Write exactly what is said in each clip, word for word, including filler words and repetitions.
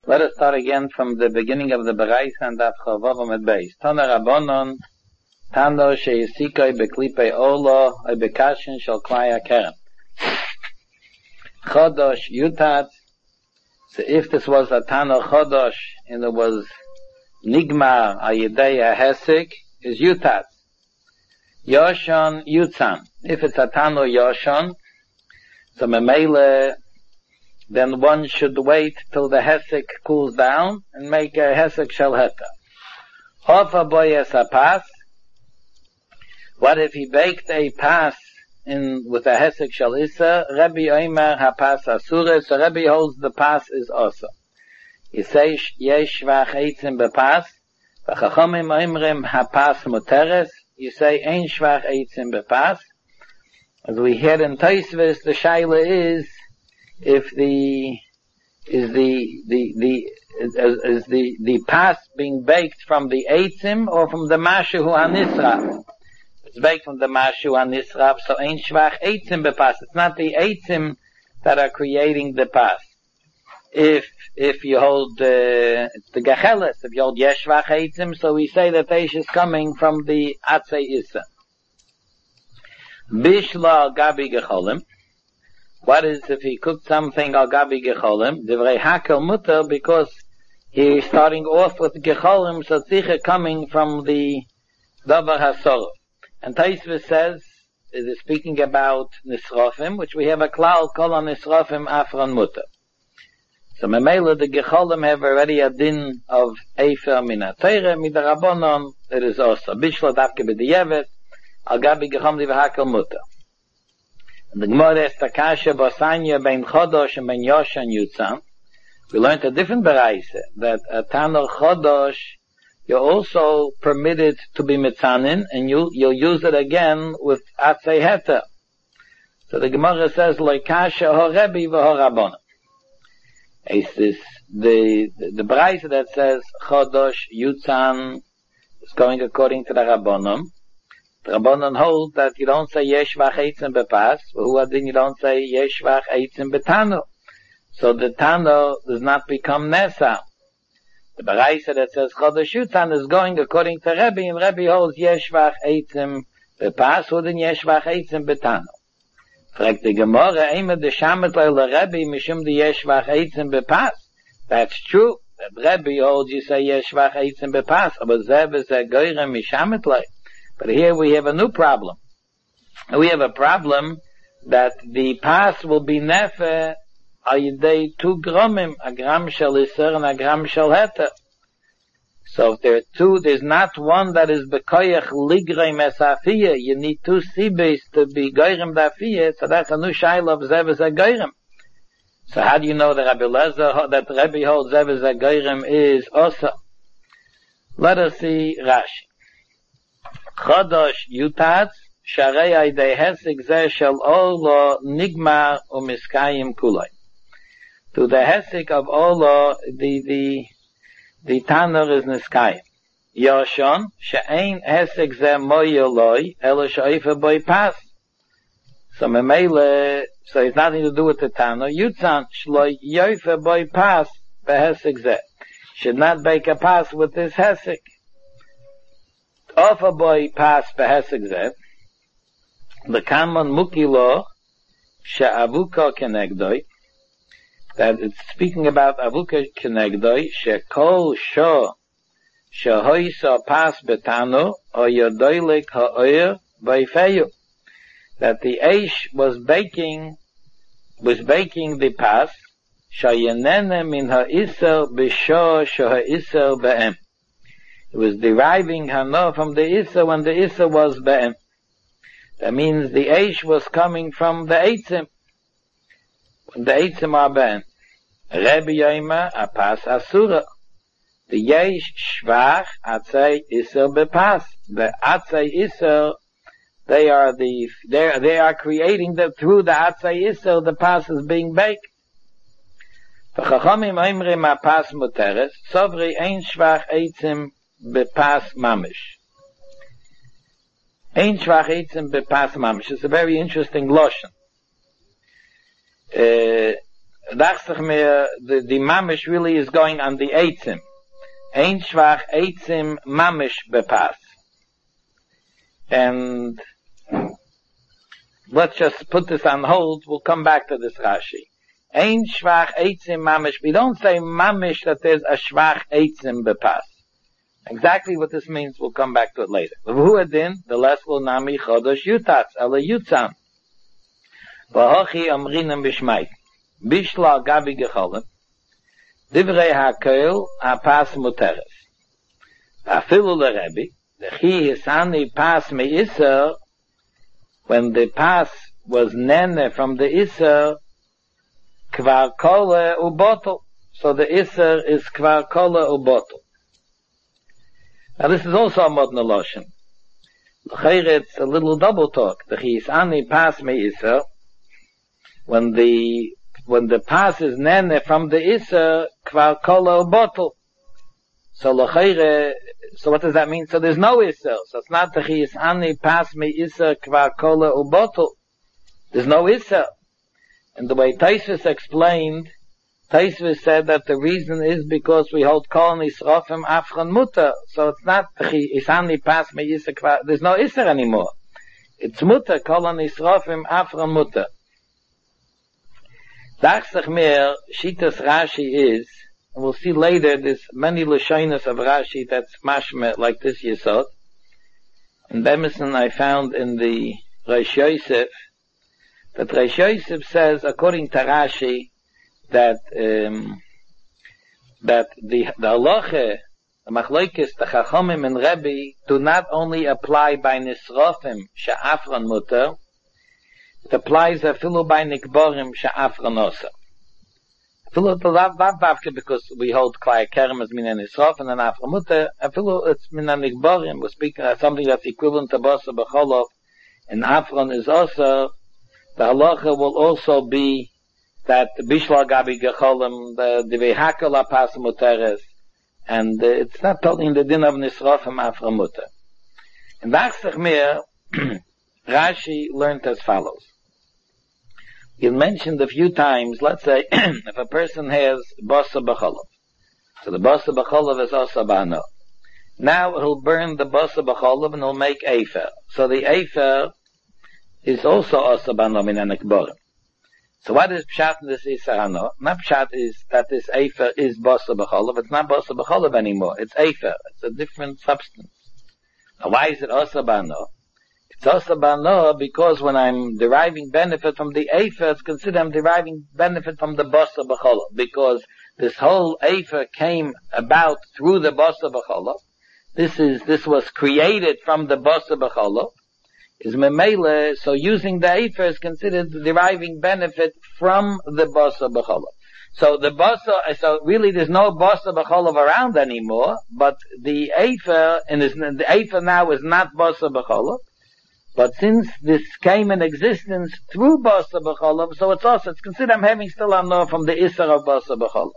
Let us start again from the beginning of the Bereis and Daf Chavav at base. Tana Rabbanon, Tano sheyisikoi beklipe olo, a bekashin shal klaya keren. Chodosh Yutat. So if this was a Tano Chodosh and it was Nigmar Ayidei Hesik, is Yutat. Yoshon Yutzan. If it's a Tano Yoshon, so Memele, then one should wait till the Hesek cools down and make a Hesek Shel Heta. Hofa boyes a pas. What if he baked a pas in with a Hesek Shel Issa? Rebbe Omer ha pas asura. So Rebbe holds the pas is also. He says yesh shvach eitzim bepas. V'chachamim oimrim ha pas muteres. You say ein shvach eitzim bepas. As we hear in Tosfos, the shaila is if the is the the the is, is the the pas being baked from the eitzim or from the mashu hanisraf. It's baked from the mashu hanisraf, so ein shvach eitzim bepas. It's not the eitzim that are creating the pas. If if you hold uh, it's the gecheles, if you hold yesh shvach eitzim, so we say that eish is coming from the atzei issa. Bishla gabi gecholim. What is if he cooked something al gabi gecholim? Divrei hakel mutter, because he's starting off with gecholim, so tzricha coming from the davar hasor. And Tosfos says, it is speaking about nisrofim, which we have a klal kol on nisrofim afron mutter. So memela the gecholim have already a din of efer min ha-Torah, midarabonon, it is also bishla davke b'diyevet, al gabi gecholim divrei hakel mutter. And the Gemara is Takasha Basanya Ben Chodosh and Ben Yoshan Yutzan. We learned a different Bereis, that a Tanor Chodosh, you're also permitted to be Mitzanin, and you, you'll use it again with Atzei Heta. So the Gemara says, Loikasha Ho Rebbe V'Ho Rabbona. It's this, the, the, the Bereis that says Chodosh Yutzan is going according to the Rabbonim. The Rabbanon hold that you don't say yesh vach eitzim bepas, who adin you don't say yesh vach eitzim betano. So the tano does not become nesa. The Bereis that says chodosh yutzan is going according to Rebbe, and Rebbe holds yesh vach eitzim bepas, who adin yesh vach eitzim betano. Fragt the Gemara, ema de shamet leil Rebbe mishum de yesh vach eitzim bepas. That's true. That Rebbe holds you say yesh vach eitzim bepas, but zev is a goyrem mishamet leil. But here we have a new problem. We have a problem that the pas will be nefe ayidei two gromim, a gram shel iser and a gram shel heter. So if there are two, there's not one that is bekoyach ligrei mesafiyah. You need two sibes to be goyrem dafiyah, so that's a new shaila of zev is a goyrem. So how do you know that Rabbi Lezer, that Rebbe holds zev is a goyrem is also? Let us see Rashi. Chodosh Yutat, Sharei Aydei Hesek Zeh Shel Olo Nigmar Umiskayim Kuloi. To the Hesek of Olo, the, the, the Tanner is Niskayim. Yoshon, She'ein Hesek Zeh Moyoloi, Elo Shoife Boi Pas. So Memele, so it's nothing to do with the Tanner. Yutzan, Shloi Yoife Boi Pas, Behesek Zeh. Should not bake a pas with this Hesek. Ofa boy pas behesek zeh, the common mukilo she'avuka kenegdoi, that it's speaking about avuka kenegdoi, she'kol sho she'hoisa pas betano or yodoilik ha'oyer vayfeyu, that the eish was baking, was baking the pas, she'yenene min ha'isel b'sho she'ha'isel be'em. It was deriving hana from the Issa when the Issa was Be'em. That means the Eish was coming from the Eitzim. When the Eitzim are Be'em. Rebbe Yoima Apas Asura. The Yesh Shvach Atzei Issa Bepas. The Atzei Issa, they are the, they they are creating the, through the Atzei Issa, the Pas is being baked. V'chachamim Oimrim Apas Muteres. Sovri Ein Shvach Eitzim bepas mamish. Ein shvach eitzim bepas mamish. It's a very interesting lotion. Uh, dacht ich mir, the, the mamish really is going on the eitzim. Ein schwach eitzim mamish bepas. And let's just put this on hold. We'll come back to this Rashi. Ein schwach eitzim mamish. We don't say mamish that there's a schwach eitzim bepas. Exactly what this means, we'll come back to it later. V'hu adin, the less will nami chodosh yutatz, ala yutzam. V'hochi amrinim b'shmait. Bishla gabi gecholim. Divrei ha'koil ha'pas muteres. Afilu l'rebi. The chi hisani pas me iser. When the pas was nene from the iser, kvar kole ubotel. So the iser is kvar kole ubotel. Now this is also a modern lotion. It's a little double talk. The chi hisani pas me iser. When the when the pas is nene from the iser, kvar kola bottle. So l'chayre, so what does that mean? So there's no iser. So it's not the chi ani pas me iser kvar kola bottle. There's no iser. And the way Taisvis explained, Taisvis said that the reason is because we hold kol nisrofim afron mutter. So it's not the chi ani pas me iser kvar. There's no iser anymore. It's mutter kol nisrofim afron mutter. Dachsach mir, Shitas Rashi is, and we'll see later, there's many Lashonos of Rashi that's mashmeh like this Yesod. And Bemison I found in the Reish Yosef, that Reish Yosef says, according to Rashi, that, um, that the, the halacha, the machlokes, the Chachomim and Rebbe, do not only apply by Nisrofim, she'afron muter, it applies a filu by nikborim she'afron osa. Filu lav vavke because we hold klai kerem as mina nisrof and an afron muter. A filu it's mina nikborim. We're speaking of something that's equivalent to bosa b'cholov, and afron is also. The halacha will also be that bishla gabi gecholim the the vehakel apas muteres, and uh, it's not totally in the din of nisrof and afron muter. And dachsach mir Rashi learned as follows. He mentioned a few times, let's say, if a person has basa b'cholov, so the basa b'cholov is also bano. Now he'll burn the basa b'cholov and he'll make efer. So the efer is also also bano min anekborim. So what is pshat in this isarano? Not pshat is that this efer is basa b'cholov. It's not basa b'cholov anymore. It's efer. It's a different substance. Now why is it also bano? It's also bano because when I'm deriving benefit from the efer, it's considered I'm deriving benefit from the basa b'cholov, because this whole efer came about through the basa b'cholov. This is this was created from the basa b'cholov. Is memele, so using the efer is considered deriving benefit from the basa b'cholov. So the basa, so really there's no basa b'cholov around anymore, but the efer, and the efer now is not basa b'cholov. But since this came in existence through basa b'cholov, so it's also, it's considered I'm having still anor from the isser of basa b'cholov.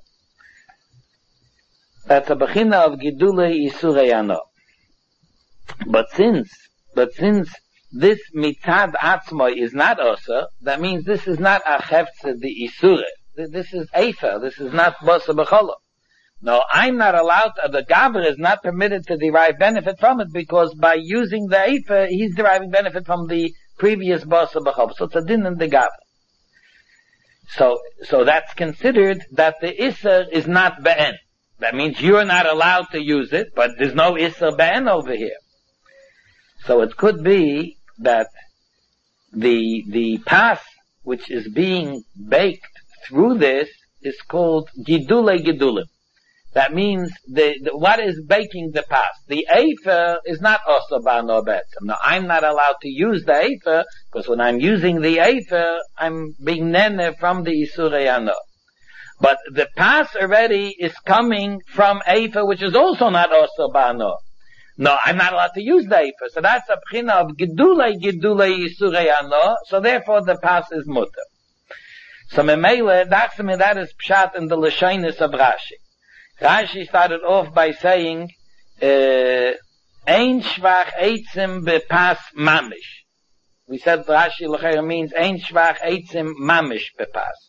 That's a bechina of gidulei isurei anor. But since, but since this mitzad atzmoi is not osa, that means this is not a heftzeh the isure. This is efer. This is not basa b'cholov. No, I'm not allowed, uh, the Gaber is not permitted to derive benefit from it, because by using the Eifer, he's deriving benefit from the previous Basa B'chol. So it's a din in the Gaber. So, so that's considered that the Isser is not Be'en. That means you're not allowed to use it, but there's no Isser Be'en over here. So it could be that the, the pas which is being baked through this is called Gidule Gidulim. That means the, the what is baking the pas? The efer is not also bano betzim. Now I'm not allowed to use the efer because when I'm using the efer, I'm being nene from the isurei ano. But the pas already is coming from efer, which is also not also bano. No, I'm not allowed to use the efer. So that's a pchina of gidule gidule isurei ano. So therefore the pas is mutter. So memele, that is pshat in the lashonos of Rashi. Rashi started off by saying, Ein shvach eitzim bepas mamish. We said Rashi l'chayr means Ein shvach eitzim mamish bepas.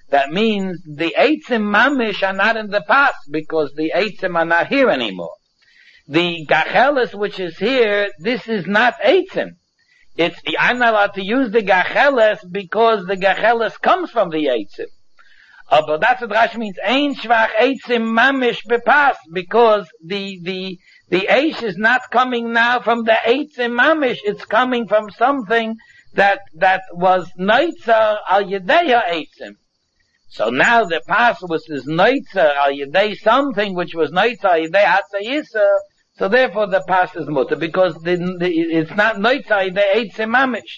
that means the Eitzim Mamish are not in the past, because the Eitzim are not here anymore. The Gacheles which is here, this is not Eitzim. It's, I'm not allowed to use the Gacheles because the Gacheles comes from the Eitzim. Uh, but that's what Rashi means, Ein Shvach Eitzim Mamish Bepas, because the, the, the Eish is not coming now from the Eitzim Mamish, it's coming from something that, that was Neitzer al Yedeya Eitzim. So now the Pas was this Neitzer al Yedei something which was Neitzer al Yedei Hatzayisa, so therefore the Pas is Mutter, because the, the, it's not Neitzer al Yedei Eitzim Mamish.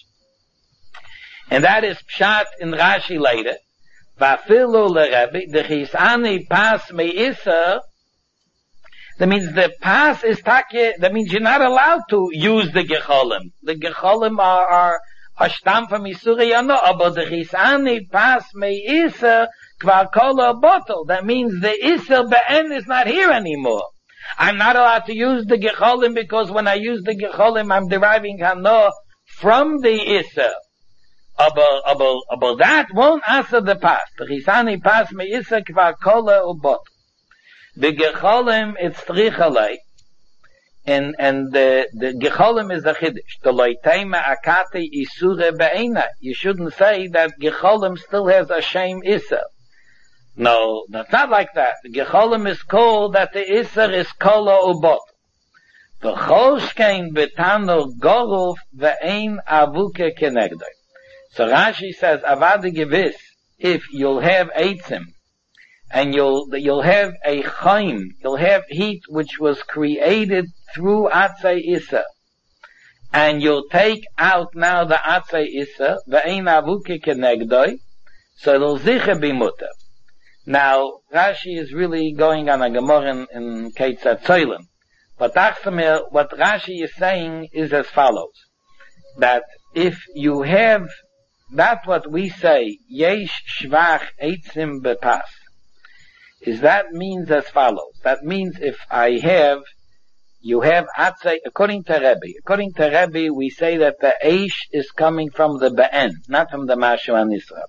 And that is Pshat in Rashi later. Vafilu leRebbe, the Chisani Pas Me'isa, that means the Pas is Takye, that means you're not allowed to use the Gecholim. The Gecholim are, are, are Stam from Isuri Yano, but the Chisani Pas Me'isa, Kvar Kola Bottle, that means the Isser Be'en is not here anymore. I'm not allowed to use the Gecholim because when I use the Gecholim, I'm deriving Hano from the Isser. Aber, aber, aber that won't answer the past. The Chisani pas me'isa kvar kola ubot. The Gecholim, it's trichalei. And, and the, the Gecholim is a chiddush. The loitema akate isure be'ena. You shouldn't say that Gecholim still has a shame issa. No, that's not like that. The Gecholim is called that the issa is kola ubot. The choshkein betano goruf ve'ein avuke kenegdoi. So Rashi says, avadi gewiss, if you'll have eitzim, and you'll, you'll have a chaim, you'll have heat which was created through Atzei Issa, and you'll take out now the Atzei Issa, ve'ein avuke kenegdoi, so it'll zicher be mutter. Now, Rashi is really going on a Gemara in Ketzat Tzolim, but Achsamir, what Rashi is saying is as follows, that if you have that's what we say, Yesh Shvach Eitzim Bepas. Is that means as follows. That means if I have, you have Atzei, according to Rebbe, according to Rebbe, we say that the Eish is coming from the Be'en, not from the Mashu and Israel.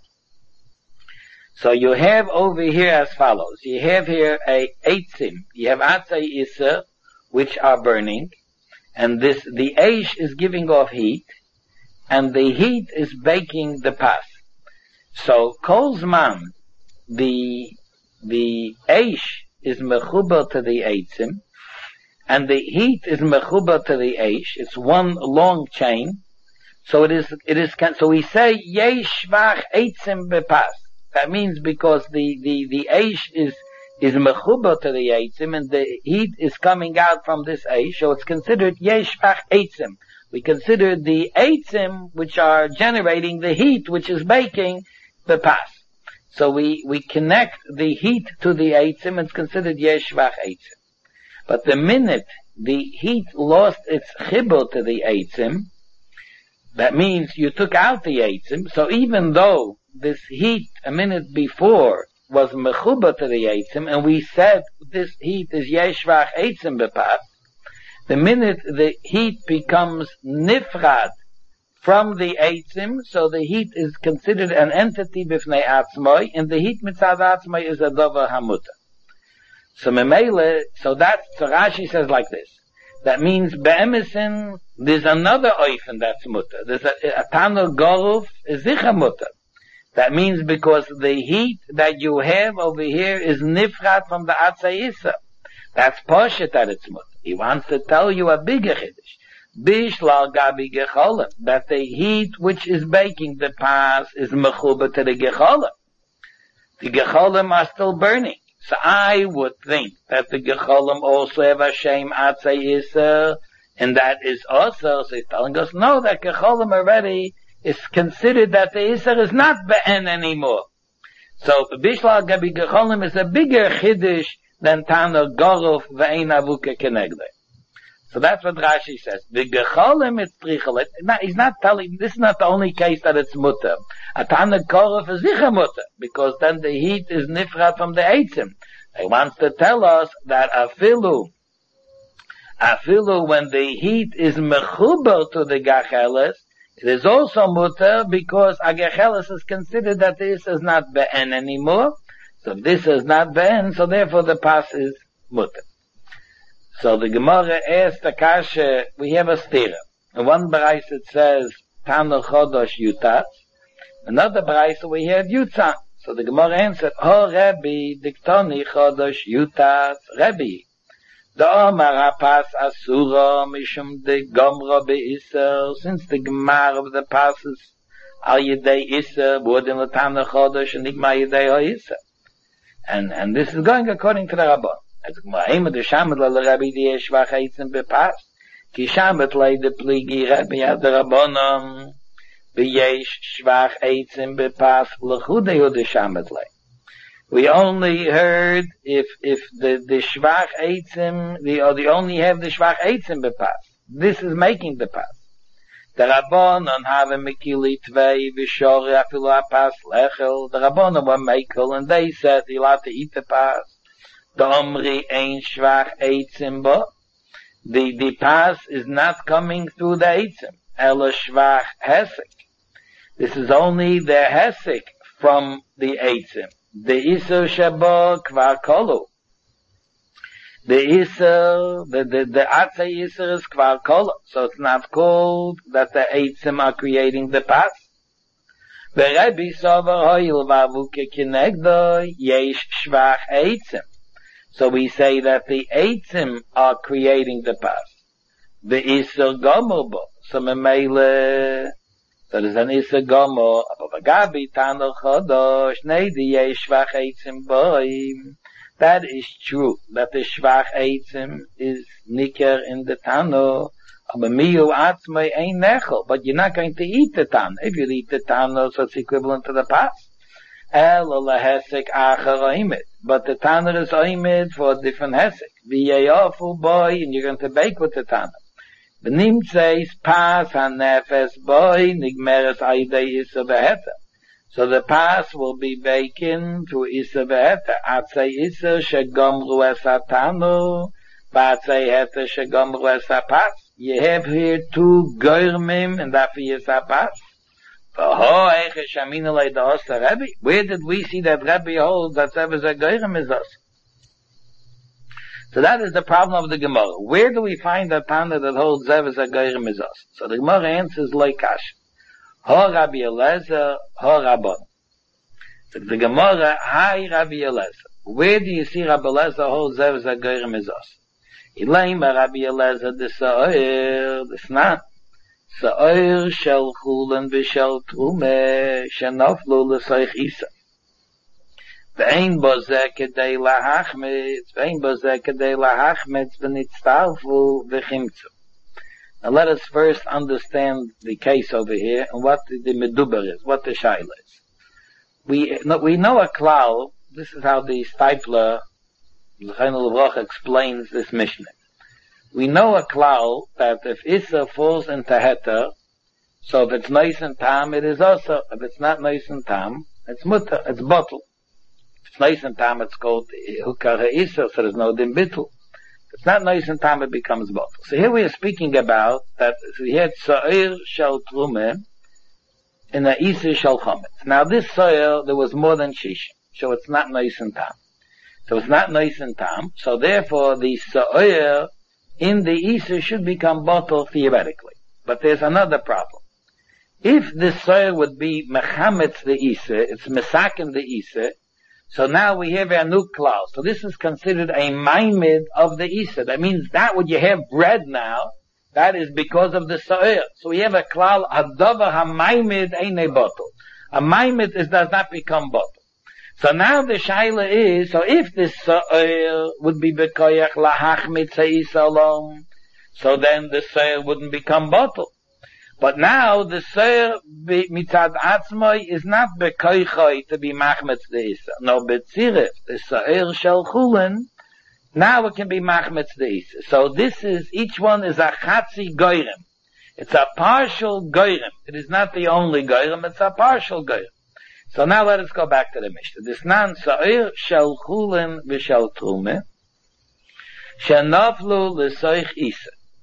So you have over here as follows. You have here a Eitzim. You have Atzei Issa, which are burning, and this, the Eish is giving off heat, and the heat is baking the pas. So, Kolzman, the, the Eish is mechuber to the Eitzim, and the heat is mechuber to the Eish. It's one long chain. So it is, it is, so we say, Yesh Shvach Eitzim Bepas. That means because the, the, the Eish is, is mechuber to the Eitzim, and the heat is coming out from this Eish, so it's considered Yesh Shvach Eitzim. We consider the eitzim which are generating the heat which is baking the pas. So we, we connect the heat to the eitzim, it's considered yesh shvach eitzim. But the minute the heat lost its chibur to the eitzim, that means you took out the eitzim, so even though this heat a minute before was mechuber to the eitzim, and we said this heat is yesh shvach eitzim bepas, the minute the heat becomes nifrad from the eitzim, so the heat is considered an entity b'fnei atzmoi, and the heat mitzad atzmoi is a davar hamuta. So memele, so that, so Rashi says like this. That means be'emesin, there's another oifen that's muta. There's a, a tano goruf is zicha muta. That means because the heat that you have over here is nifrad from the atzei issa. That's poshet that it's muta. He wants to tell you a bigger chiddush. Bishlal gabi gecholim. That the heat which is baking the pas is mechuba to the gecholim. The gecholim are still burning. So I would think that the gecholim also have a shem atzei isa, and that is also, so he's telling us, no, that gecholim already is considered that the isa is not be'en anymore. So Bishlal gabi gecholim is a bigger chiddush than Tana Goruf ve'ein avuke kenegdei. So that's what Rashi says. The Gecholim is trichelet. He's not telling, this is not the only case that it's mutter. A Tana Goruf is sicher mutter, because then the heat is nifrat from the eitzim. He wants to tell us that afilu, afilu when the heat is mechuber to the Gacheles, It is also mutter because Agechelis is considered that this is not be'en anymore. So if this is not be'en, so therefore the pas is mutter. So the Gemara asks the kasha, we have a stira. In one Brais it says, Tano Chodosh Yutat. Another Brais we have Yutzan. So the Gemara answered, Oh Rebbe, Diktoni Chodosh Yutat, Rebbe. The Omar Pas Asura Mishum de Gomra Be'Isser, since the Gemar of the passes Al Yedei Isser, Bodin Latana Chodosh, and Igma Yedei HaIsser. And, and this is going according to the Rabbon. As the Gemara, Ema de Shamet La Rebbe Di Yeshvach Eitzim Bepas, Ki Shamet Lei de Pligi Rebbe Ad Rabbonom, Be'yesh Shvach Eitzim Bepas, L'chudei de Shamet Lei. We only heard if if the the shvach eitzim, the or the only have the shvach eitzim bepas. This is making the pas. The Rabbanon have a mekili tvei v'shori afilu apas lechel. The Rabbanon were mekel, and they said you'll have to eat the pas. The omri ein shvach eitzim bo. The the pas is not coming through the eitzim. Ela shvach hesek. This is only the hesek from the eitzim. The Isser Shabo Kvar Kolu. The Isser, the, the, the Atzei Isser is Kvar Kolu. So it's not called that the Eitzim are creating the pas. The Rebbe Sover Hoyil Vavuke Kinegdo Yesh Shvach Eitzim. So we say that the Eitzim are creating the pas. The Isser Gomobo. So Memele, so there's an Issa Gomo, Abagabi, Tano Chodosh, Neidi Shvach Eitzim Boim. That is true, that the Shvach Eitzim is Niker in the Tano, Abamiyu Atzmei Ein Nechel, but you're not going to eat the Tano. If you eat the Tano, so it's equivalent to the pas. El Hesek Acher Oimid. But the Tano is Oimid for a different Hesek. V'yeyofu boy, and you're going to bake with the Tano. The Nim says, Pas ha-nefes boy, nigmeres aidei isa beheta. So the pas will be baking to isa beheta. Atzei isa shegomru es ha-tanu, v'atzei heta shegomru es ha-pas. You have here two goyrmim, and that is ha-pas. V'ho eiche shamina lei da osa Rebbe. Where did we see that Rebbe holds that Zev is a goyrm is us? So that is the problem of the Gemara. Where do we find that Tana that holds Zev is a Geirim is us? So the Gemara answers like Kash. Ho Rabbi Eliezer, ho Rabbon. So the Gemara, hi Rabbi Eliezer. Where do you see Rabbi Eliezer holds Zev is a Geirim is us? Ilaim Rabbi Eliezer, the Sa'ir, the Snan. Sa'ir shel chulen v'shel trume, shenoflu l'soich isa. Vein boze kedei lahachmetz, vein boze kedei lahachmetz v'nitztarfu v'chimtzu. Now let us first understand the case over here and what the meduber is, what the shaila is. We no, we know a klal. This is how the Stipler, L'chainu L'vrocha, explains this Mishnah. We know a klal that if Issa falls into Heter, so if it's nice and tam, it is also. If it's not nice and tam, it's mutter, it's bottle. Nice and tam, it's called hukar ha'isa, so there's no dim bittul. If it's not nice and tam, it becomes bottle. So here we are speaking about that we had sa'ir shel trume in a isa shel chometz. Now this sa'ir, there was more than shish, so it's not nice and tam. So it's not nice and tam, so therefore the sa'ir in the isa should become bottle theoretically. But there's another problem. If the sa'ir would be mechametz the isa, it's mesaken the isa, so now we have a new klal. So this is considered a maimid of the Isa. That means that what you have bread now, that is because of the sa'ir. So we have a klal, hadavar ha-maimid eine bottle. A maimid is, does not become bottle. So now the shaila is, so if this sa'ir would be bekoyach lahachmid se'isa alone, so then the sa'ir wouldn't become bottle. But now the Seir mitzad atzmai is not bekoichoi to be machmetz the Isa. No, betzirif, the Seir shel chulin, now it can be machmetz the Isa. So this is, each one is a chatzi goyrem. It's a partial goyrem. It is not the only goyrem, it's a partial goyrem. So now let us go back to the Mishnah. This nan Seir shel chulin v'shel trume, shenoflu l'soich Isa.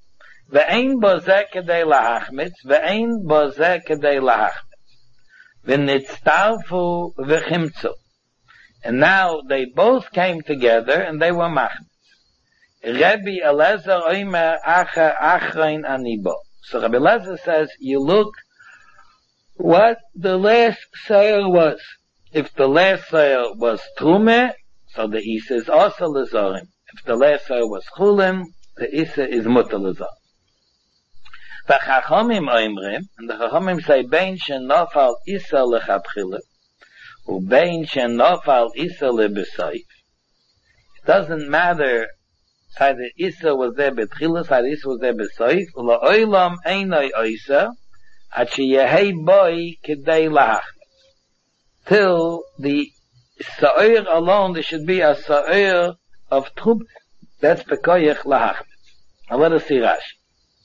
Ve'ein bo zeh kedei lahachmitz, ve'ein bo zeh kedei lahachmitz. V'nitztarfu v'chimtzu. And now they both came together and they were machmitz. Rabbi Eliezer oimer acha achrein anibo. So Rabbi Eliezer says, you look what the last sale was. If the last sale was Trume, so the Isa is also Lezorim. If the last sale was Chulin, the Isa is Mutter Lezorim. The Chachamim oimrim, and the Chachamim say, Bein shen nofal Isa lechatchila, u bein shen nofal Isa lebesayif. It doesn't matter side the Isa was there betchila, side the Isa was there besayif, u la'olam einoi Isa, at sheyehei boi kedei lahachmitz. Till the Sa'ir alone, there should be a Sa'ir of Trub, that's Pekoyach lahachmitz. Now let us see Rashi.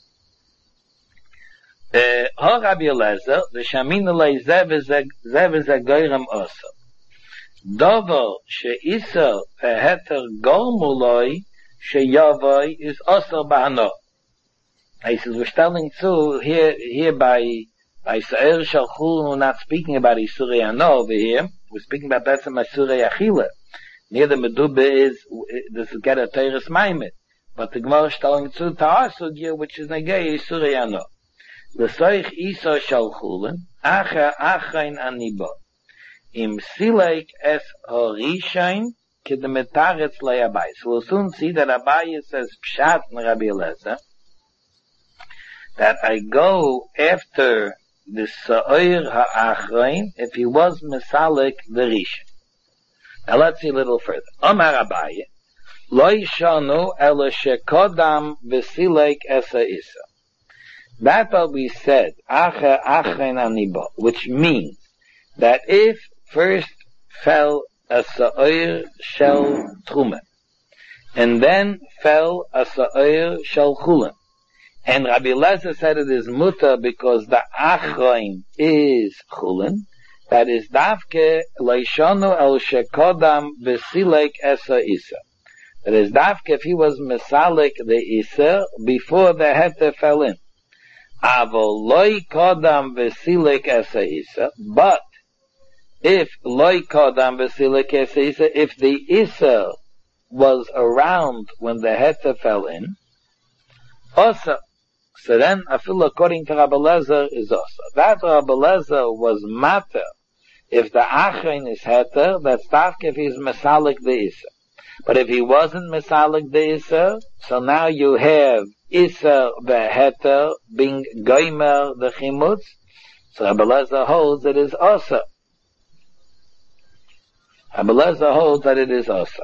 Ha Rabbi Eliezer, the Shamina lei zev is a goyrem osa. Dover she'isa ve'heter gormuloi she'yavoi is osa ba'ano. He says, we're telling to, here, here by, by Sa'ir Shalchul, we're not speaking about Isurei Ano over here, we're speaking about Betzem Isurei Achila. Near the Medubah is, this is get a Teres Maimet. But the Gemara is telling to Ta'asud, which is Negei Isurei Ano. L'soich Isa Shalchulin, Acha Achain Anibo. Im Sileik es Horishain, Kedemetaretz Le'abai. So we'll soon see that Abai says Pshat in Rabbi Eliezer, that I go after the Sa'ir Ha'achrein if he was Mesalik the Rishon. Now let's see a little further. Omar Abaye, Lo Yishanu Ela Shekodam V'Silek Esa Isa. That's what we said, Acha Achrein Anibo, which means that if first fell a Sa'ir Shel Trumen, and then fell a Sa'ir Shel Chulin, and Rabbi Eliezer said it is mutter because the achrein is chulin. That is davke leishonu el shekodam v'silek esa isa. That is davke if he was mesalik the isa before the heter fell in. Avol loy kodam v'silek esa isa. But if loy kodam v'silek esa isa, if the isa was around when the heter fell in, also. So then, afil according to Rabbi Eliezer is also. That Rabbi Eliezer was matter. If the achrein is heter, that's tafk if he's mesalik the isa. But if he wasn't mesalik the isa, so now you have isa beheter being goimer the chimutz. So Rabbi Eliezer holds that it is also. Rabbi Eliezer holds that it is also.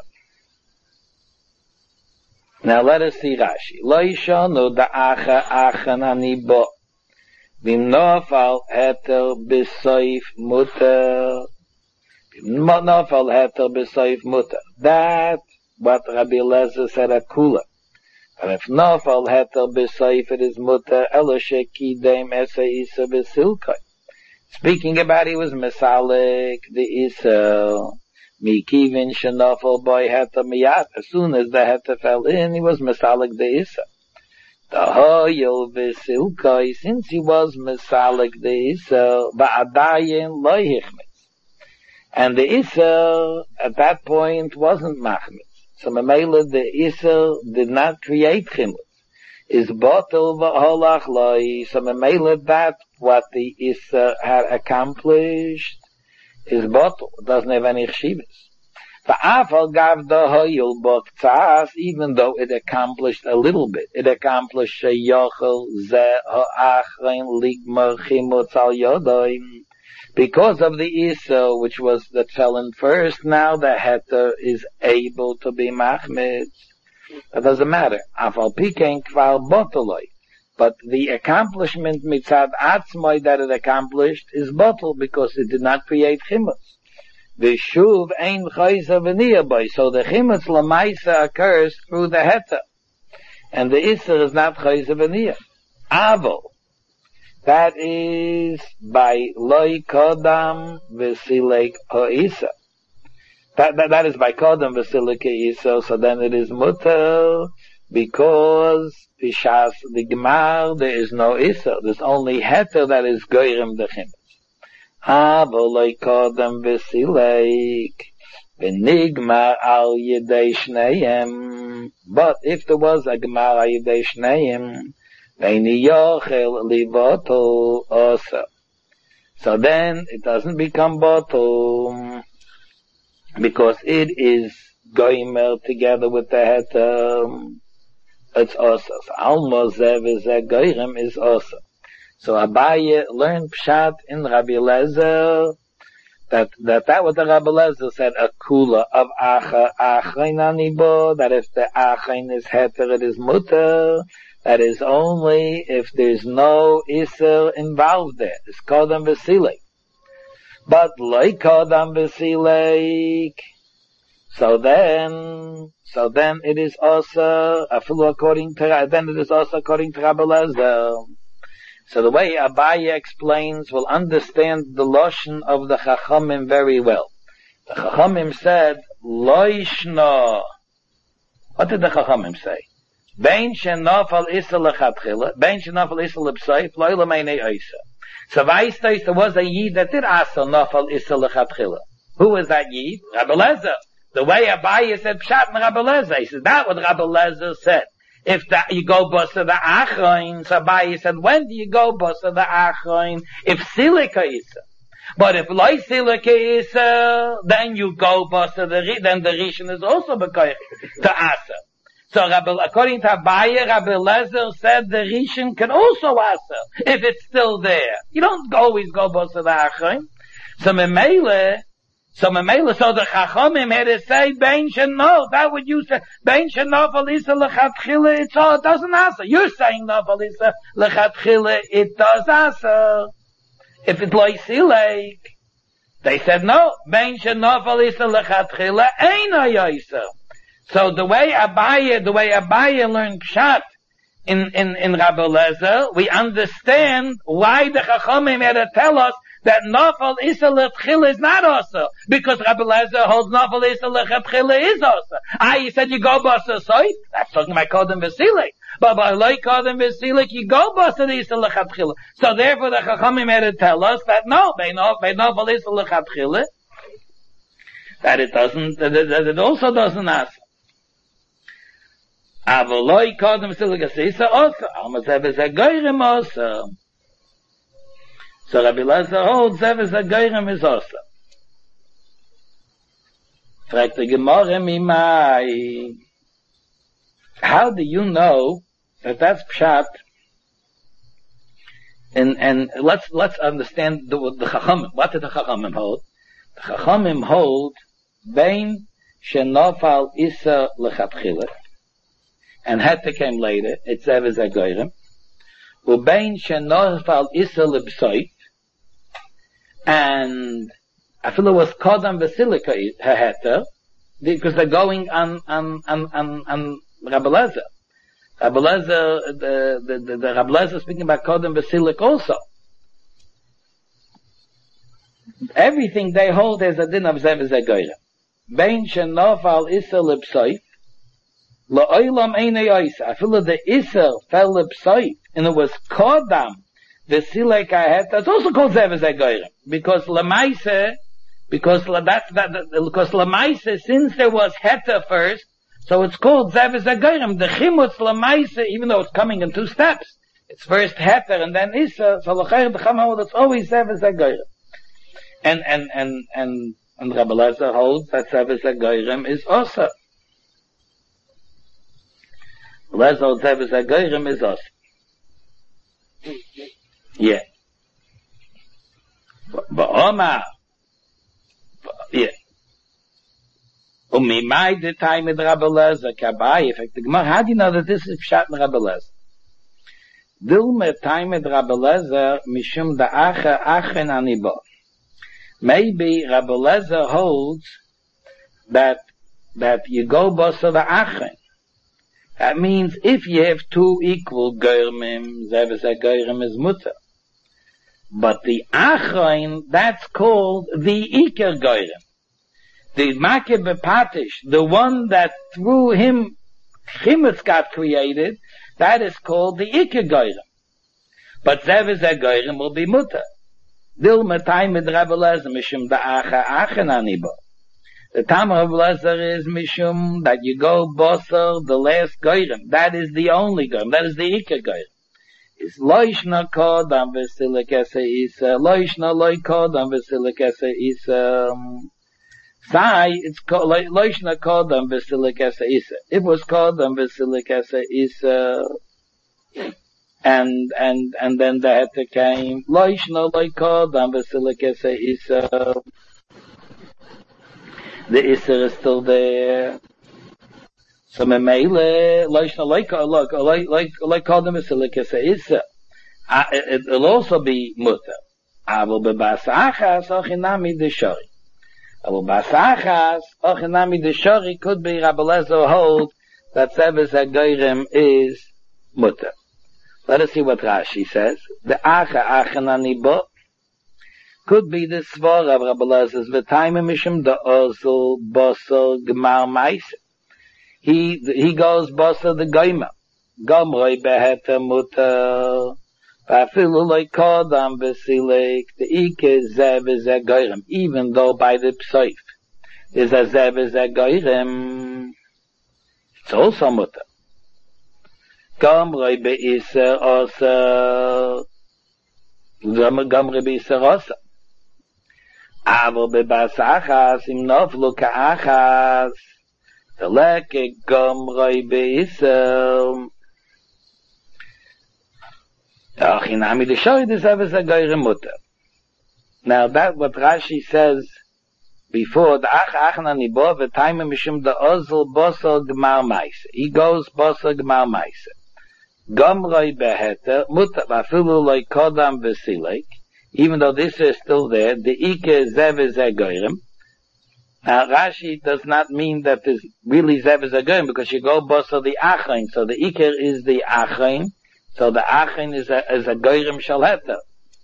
Now let us see Rashi. Lo yishanu da'acha achan anibo. Vim nofal heter b'soif muter. Vim nofal heter b'soif muter. That what Rabbi Eliezer said at Kula. And if nofal heter b'soif it is muter, elo shekidem esa isa b'silkoi. Speaking about he was mesalik the isa. Mikivin shenofel boy heter miyat. As soon as the heter fell in, he was mesalik the isa. The hoyel v'silkoi, since he was mesalik the isa, ba'adayin lo yichmitz. And the isa, at that point, wasn't machmitz. So Mamela, the isa did not create chimutz. Is botel v'holach loi. So Mamela, that what the isa had accomplished, is bottle, doesn't have any chshivas. Va'afal gav the hoyel b'k'tzas, even though it accomplished a little bit. It accomplished sheyochel ze ha'achrein ligmar chimutz al yodoim. Because of the isa, which was that fell in first, now the heter is able to be machmitz. That doesn't matter. Afal pikein kvar botoloi. But the accomplishment mitzad atzmoi that it accomplished is bottle because it did not create chimutz. The shuv ein chayza v'niyah. So the chimutz lamaisa occurs through the heta. And the isser is not chayza v'niyah. Avol. That is by loy kodam v'silek ha'isa. That, that, that is by kodam v'silek ha'isa. So then it is mutter. because Pishas the Gemar, there is no Isser. There's only Heter that is Goyrem the Chimetz. Avoloi Kodem V'Sileik V'Nigmar Al Yedei Shneim. But if there was a Gemar Al Yedei Shneim, Ve'ni Yochel Livoto Osa. So then it doesn't become bottle because it is Goymer together with the Heter. It's Osa. So Almozev is a Goyrem is Osa. So Abaye learned Pshat in Rabbi Eliezer that that that what the Rabbi Eliezer said, a kula of Acha Achain Anibo, that if the Achain is Heter, it is Mutter. That is only if there's no Isser involved there. It's Kodam V'Sileik. But like Kodam V'Sileik, so then, so then it is also, afilu according to, then it is also according to Rabbi Eliezer. So the way Abaye explains will understand the Lashon of the Chachamim very well. The Chachamim said, Loishna. What did the Chachamim say? Bein shenafal isa lechatchila, bein shenafal isa lebseif, loyla meinei isa. So Vaistais, there was a Yid that did asa nafal isa lechatchila. Who was that Yid? Rabbi Eliezer. The way Abaye said Pshat and Rabbi Eliezer. He said, that what Rabbi Eliezer said. If that you go basa the Achain, so Abaye said, when do you go basa the Achain? If silika isa. But if loy silika isa, then you go basa the, then the Rishon is also bekoich to asa. So, Rabbi, according to Abaye, Rabbi Eliezer said the Rishon can also answer if it's still there. You don't always go both to the Achim. So, Memele, so Memele, so the Chachamim had to say, Bein Sheno, that would you say, Bein Sheno Falisa Lechatchila, it's all, it doesn't answer. You're saying no Falisa Lechatchila, it does answer. If it's Loisileik, they said no, Bein Sheno Falisa Lechatchila, ain't a Yoisa. So the way Abaye, the way Abaye learned Pshat in, in, in Rabbi Eliezer, we understand why the Chachamim had to tell us that Nafal Isa Lechatchila is not also. Because Rabbi Eliezer holds Nafal Isa Lechatchila is also. Ah, you said you go Basa Soif? That's talking about Kodem V'Sileik. But by like Kodem V'Sileik, you go Basa Isa Lechatchila. So therefore the Chachamim had to tell us that no, by Nafal Isa Lechatchila, that it doesn't, that it, that it also doesn't ask. Avoloi Kodem V'Sileik also. Almozev is a Goyrem also. So Rabbi Eliezer holds Zev is a Goyrem is also. Fragt the Gemara Mimai. How do you know that that's Pshat? And, and let's, let's understand the, the Chachamim. What did the Chachamim hold? The Chachamim hold Bein Shenofal Isa Lechatchila. And Heta came later. It's Zev is a Goyrem. Ubein Shenofal Isa Lebsoit. And I feel it was Kodam Basilica Heta, because they're going on, on, on, on, on Rabbi Eliezer. Rabbi Eliezer, the, the, the, the Rabbi Eliezer speaking about Kodam Basilica also. Everything they hold as a din of Zev is a Goyrem. Bein Shenofal Isa Lebsoit. La'olam einei Isa. I feel that the Isa fell Lebsoit, and it was Kodam the Silek Ahet, that's also called Zev as a Goyrem. Because Lamaise, because that's that, because Lamaise, since there was Heta first, so it's called Zev as a Goyrem. The Chimutz Lamaise, even though it's coming in two steps, it's first Heta and then Isa, so L'chayr the Chama, it's always Zev as a Goyrem. And, and, and, and, and Rabbi Eliezer holds that Zev as a Goyrem is also. Eliezer holds Zev as a Goyrem is also. Yeah. But Omar, yeah. Umimai the time with Rabbi Eliezer, Kabai, in fact, the Gemara, how do you know that this is Pshat in Rabbi Eliezer? Dilme time with Rabbi Eliezer, Mishum da Acha Achen Anibo. Maybe Rabbi Eliezer holds that, that you go bosa the Achen. That means if you have two equal Goyrmim, Zev is a Goyrem is Mutter. But the Achain, that's called the Iker Goyrem. The Makeh Bepatish, the one that through him Chimutz got created, that is called the Iker Goyrem. But Zev Goyrem will be mutter. Dil Matay mit Rabbi Lezer mishum da'acha achen anibo. The time of Lezer is mishum that you go bosser the last Goyrem. That is the only Goyrem. That is the Iker Goyrem. It's loishna kodam v'silik ese isa. Loishna loy kodam v'silik ese isa. Sai, it's called loishna kodam v'silik ese isa. It was kodam v'silik ese isa. And, and, and then the heta came, loishna loy kodam v'silik ese isa. The isa is still there. So memele loishna like like like like like call them like is it'll also be mutter. Avo bebasachas ochinami de shari. Avo basachas ochinami de shari could be Rabbi Lezer hold that Zev Goyrem is mutter. Let us see what Rashi says. The acha achanani bo could be the svar of Rabbi Lezer's v'taim mishum the ozul bosel gmar ma'is. He he goes basa the goyma. Gomroi beheta muta. Vafilu loy kodam besilek. The ike zev is a goyrem. Even though by the psoif is a zev is a goyrem. It's also muta. Gomroi beiser osa. Gomroi beiser osa. Avo bebasachas im noflu ka'achas. The leke gomroi beisel. Achinami de shoy des eves a goyrem mutter. Now that what Rashi says before, the ach achna nibo v'taime mishum the ozel bosel gmar maise. He goes bosel gmar maise. Gomroi beheter mutter vafilu loy kodam v'silek. Even though this is still there, the ike zev is a goyrem. Now Rashi does not mean that this really Zev is a goyim because you go bosa the achain. So the Iker is the achain. So the achain is a, is a goyim shalheta.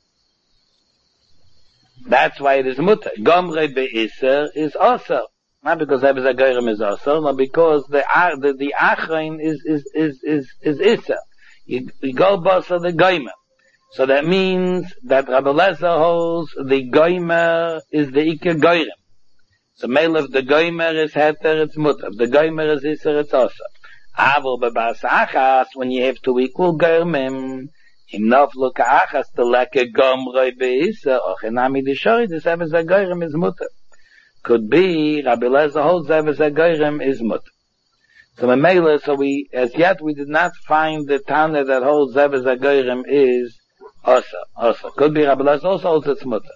That's why it is mutter. Gomrei be'iser is also. Not because Zev is a goyim is also, but because the, the, the achain is, is, is, is, is iser. You, you go bosa the goyim. So that means that Rabbi Lezer holds the goyim is the Iker goyim. So male if the goymer is heter, it's mutter. If the goymer is iser, it's also. Avo bebasachas, when you have two equal goymim, im noflu ka'achas, the leke gomroi beiser, ochenami de shori, the zev is a goyrem is mutter. Could be, Rabbi Lezer holds zev is a goyrem is mutter. So memele, so we, as yet we did not find the Tana that holds zev is a goyrem is also. Also. Could be Rabbi Lezer also holds it's mutter.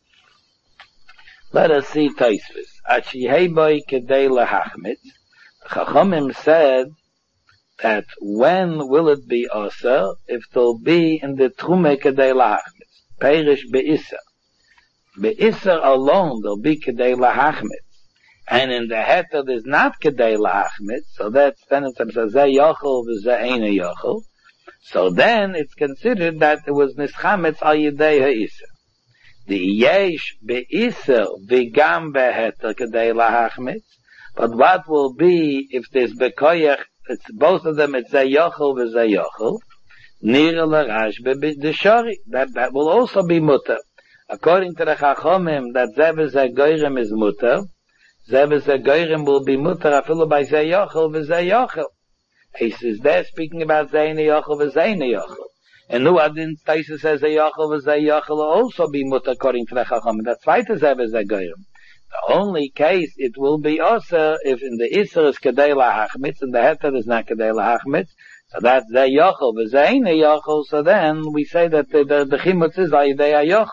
Let us see Taisvis. Achiheboi kedei lahachmitz. Chachamim said that when will it be also if it will be in the trume kedei lahachmitz. Perish be'isser. Be'isser alone there will be kedei lahachmitz. And in the heter there's not kedei lahachmitz. So that's then it's zeh yochel v'zeh eina yochel. So then it's considered that it was nischametz al yedei ha'isser. The yesh beiser v'gam beheter kedei lahachmitz. But what will be if there's bekoyach? It's both of them. It's zayochel v'zayochel. Nira l'rash b'deshari. That that will also be mutter. According to the Chachomim, that zev zagoyrem is mutter. Zev zagoyrem will be mutter afilu by zayochel v'zayochel. He says they're speaking about zayne yochel v'zayne yochel. And nu adin Taisa says Zayachel v'Zayachel will also be mutter according to the Chacham. That's right as Zev Zagoyim. The only case it will be also if in the Isser is Kedei Lahachmitz and the Heter is not Kedei Lahachmitz. So that's Zayachel v'Zayne Yachel. So then we say that the the, the Chimutz is Ayidei Ayachel.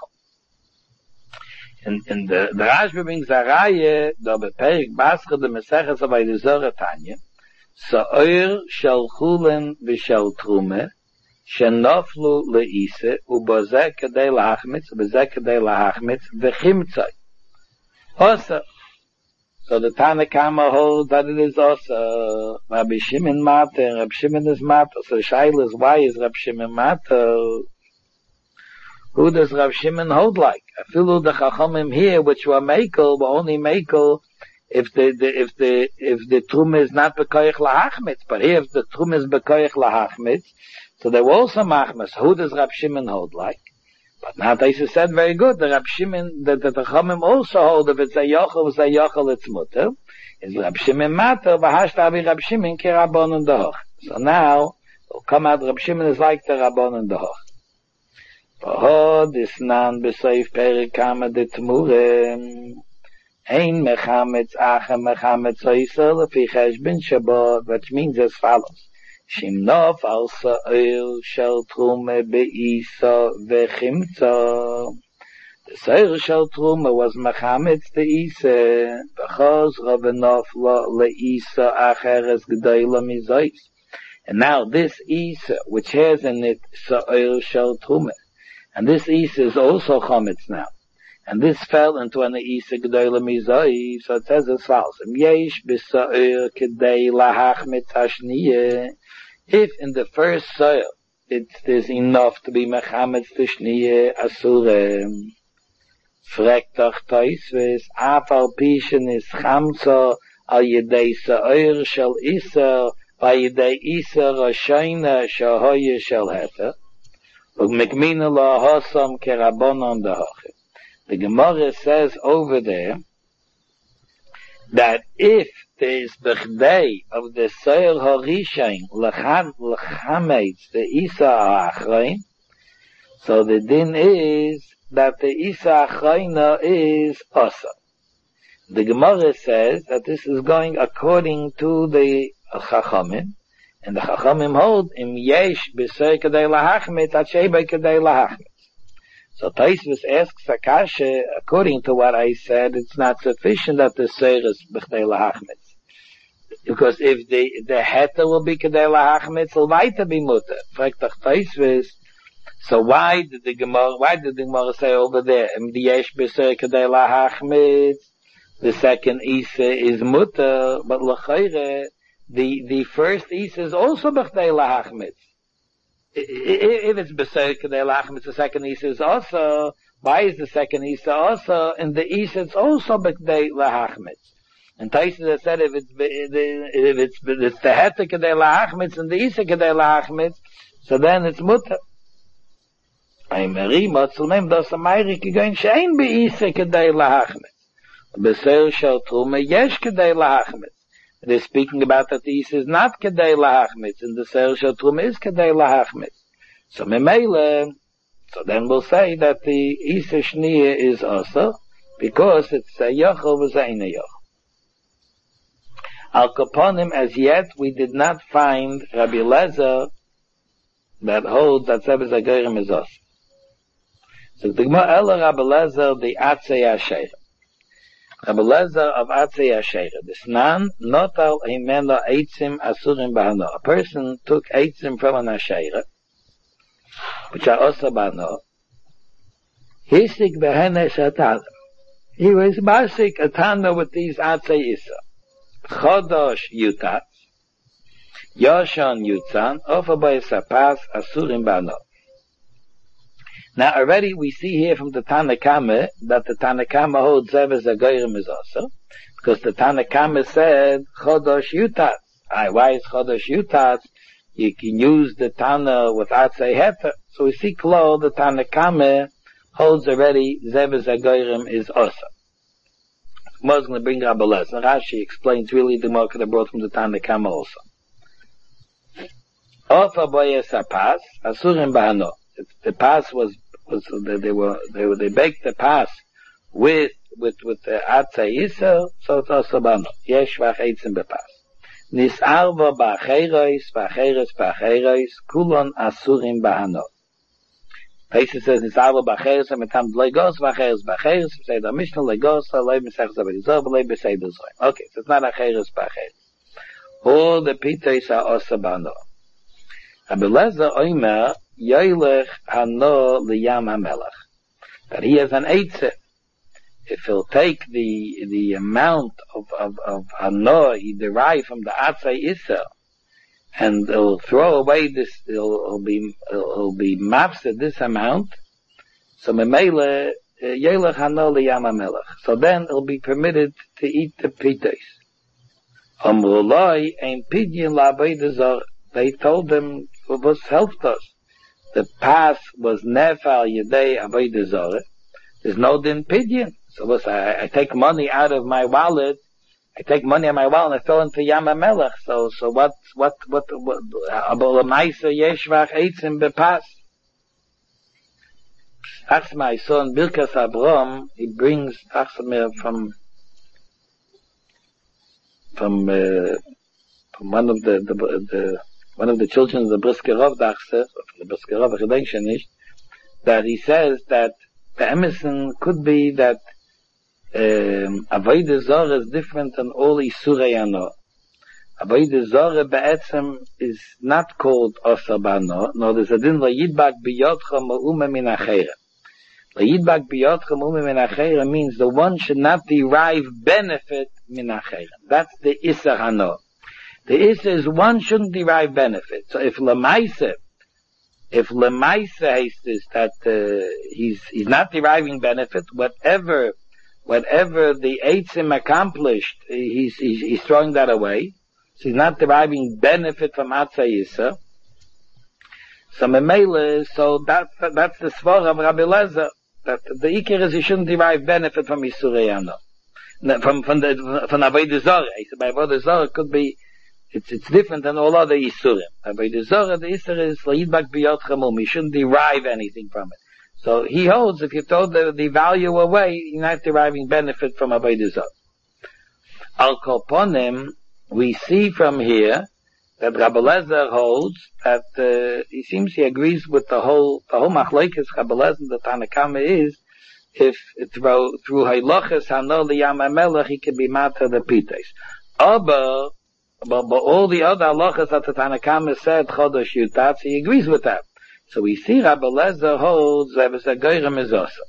In in the the Rashba brings a Raye da beperik Bascha the Meseches of Ayidei Zorah Tanya. So Oir shel Chulen v'shel Trume. Shenoflu leise ubozeh kedei lahachmitz, ubozeh kedei lahachmitz v'chimtzai. Also, so the Tanakama holds that it is also Rabbi Shimon Mater. Rabbi Shimon is Mater. So Shaila is why is Rabbi Shimon Mater? Who does Rabbi Shimon hold like? I feel the Chachamim here, which were Mekel, but only Mekel if the, the if the if the truma is not bekoich lahachmitz, but here if the truma is bekoich lahachmitz, so they were also machmas. Who does Rab Shimon hold like? But now Taisa said very good. The Rab Shimon, the the Chachamim also hold if it's a yochel, it's a yochel, it's mutter. Is Rab Shimon matter? V'hashta abi Rab Shimon ki Rabbanon doch. So now will come out Rab Shimon is like the Rabbanon doch. V'ho disnan b'soif perik kama de tmurem. Ein mechametz achem mechametz oisel lefi cheshbon Shabbat, which means as follows. Shimnof al sa'ir shel trume be'isa v'chimtza. The sa'ir shel trume was mechametz the isa, because Rabbanov la le'isa acheres g'dayla mizois. And now this isa, which has in it sa'ir shel trume, and this isa is also chametz now. And this fell into an isa g'dayla mizoi, so it says as follows: Yesh b'sa'ir k'day lahachmitz hashniye. If in the first soil it is enough to be mechametz tishniye asurem, frekt doch Tosfos, afal pishen is chamsa al yedei sa'ir shel isa, by yedei isa rashayna shahoye shel heter, ugmekmina la hasam kerabonon dahachim. The Gemara says over there that if there is bechdei of the soil harishain lechametz the isa ha'achrein, so the din is that the isa ha'achreina is asa. The Gemara says that this is going according to the Chachamim, and the Chachamim hold im yesh b'soil kedei lahachmetz at shebei kedei lahachmetz. So Tosfos asks Akasha, according to what I said, it's not sufficient that the seir is b'chdei lahachmetz. Because if the, the heter will be kedei lahachmetz, it'll weiter be mutter. Fragt doch Tosfos, so why did the Gemara, why did the Gemara say over there, im yesh b'seir kedei lahachmetz, the second isa is mutter, but l'chayre, the, the first isa is also b'chdei lahachmetz. If it's b'seir kedei lahachmetz, the second isa is also. Why is the second isa also? And the isa it's also b'kedei lahachmetz. And Tosfos said if it's if it's it's the heter kedei lahachmetz and the isa kedei lahachmetz, so then it's mutter. I'm a rimot so name das a mayrik gein shein be isa kedei lahachmetz. B'seir shel truma yesh kedei lahachmetz. They're speaking about that the isa is not kedei lahachmetz, and the seir shel truma is kedei lahachmetz. So memele, so then we'll say that the isa shniya is also, because it's a yochel v'zein a yochel. Al kaponim, as yet, we did not find Rabbi Eliezer that holds that Sebez HaGoyim is also. So the Gemara Ela Rabbi Eliezer, the Atzei HaSheira. Rabbi Eliezer of Atzei HaSheira. This nan, notal himena eitzim asurim bahano. A person took eitzim from an Asheira, which are also bahano. Hisik behene shatana. He was masik atana with these Atzei Isa. Chodosh yutat, Yoshon yutzan, ofa sapas asurim bahano. Now already we see here from the Tanakama that the Tanakama holds Sebez HaGoyim is also, because the Tanakama said Chodosh Yutat. Aye, why is Chodosh Yutat? You can use the Tana with Atzei Heter. So we see Klo, the Tanakama holds already Sebez HaGoyim is also. I was going to bring Rabbi Eliezer. Rashi explains really the more that I brought from the Tanakama also. Ofa boye sapas asurim bahano. The pas was was they were they were they baked the pas with with with the atzei isa, so it's also bahano. Yesh vach eitzim bepas. Nisarva ba'acheros ba'acheros ba'acheros kulon asurim bahano. Tosfos says nisarva ba'acheros ametam legos ba'acheros ba'acheros. We say the Mishnah legos alei mesech zaberizor alei b'seider zoyim. Okay, so it's not acheros ba'acheros. All the pitos are also bahano. Rabbi Eliezer oimer Yoylech hano liyam hamelech, that he has an eitzah. If he'll take the the amount of of of hano he derived from the atzei isa, and he'll throw away this, he'll, he'll be he'll, he'll be mafsed this amount. So memele Yelech Hano Liyam HaMelech. So then it'll be permitted to eat the pites. Amrulai ein pidyon la'avodah zarah. They told them what helped us. The pass was nefal yedei avodah zarah. There's no din pidyon. So was I, I take money out of my wallet. I take money out of my wallet and I throw into Yam HaMelech. So so what what what what about Lamaisa Yeshvach Eitzim bepas? Ask my son Birkas Abram. He brings Achsamir from from uh, from one of the the, the one of the children of the Brisker Rav Dachser, the Brisker Rav Gedenkshenish, that he says that the Emerson could be that um, Avodah Zarah is different than all Isurei Ano. Avodah Zarah be'etzem is not called Osar Bano, nor there's a din la yidbak biyotcha ma'ume min achera. La yidbak biyotcha ma'ume min achera means the one should not derive benefit min achera. That's the Isser Hano. The Isser is one shouldn't derive benefit. So if Lamaisa, if Lamaisa is that uh, he's he's not deriving benefit, whatever whatever the Eitzim accomplished, he's, he's he's throwing that away. So he's not deriving benefit from Atzah Yisra. So Memele, so that's that's the Svara of Rabbi Lezer, that the Iker is he shouldn't derive benefit from Yisurei Ano, from from the from Avodah Zarah. He said by Avodah Zarah it could be it's it's different than all other Yisurim. Avodah Zarah, the Yisur is L'yidbak biyot chamum. He shouldn't derive anything from it. So he holds if you throw the, the value away, you're not deriving benefit from Avodah Zarah. Al kol ponim, we see from here that Rabbi Lezer holds that uh, he seems he agrees with the whole the whole machlokes Rabbi Lezer the Tanakama is if through through Hayloches Hano Liyam HaMelech he can be matter the pites. Aber but, but all the other halachas that the Tanakama said Chodosh Yutatz, he agrees with that. So we see Rabbi Lezer holds that a goyrem is also.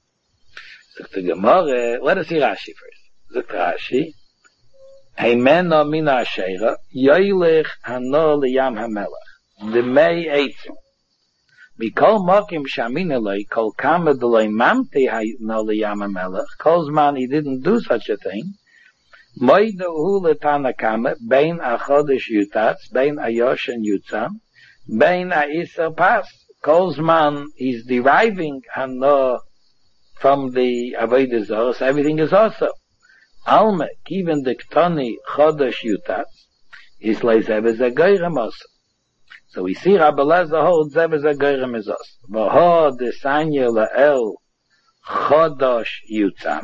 So the Gemara, let us see Rashi first. The Rashi. Heimeno mina asheira, yoylech hano liyam hamelech. The may eitzim. Mikol mokim shaminelei, kol kama delei mamti hano liyam hamelech. Kol zman he didn't do such a thing. Moidu hu letanakama, bein achodesh yutatz, bein ayosh and yutzam, bein aiser pas. Kol zman he's deriving hano from the avodah zarah, so everything is also. Alma, even the Ktoni Chodosh Yutatz, is like Zebez HaGoyrem also. So we see Rabbi Lezer holds Zebez HaGoyrem is also. V'ho desanya la'el Chodosh Yutzam.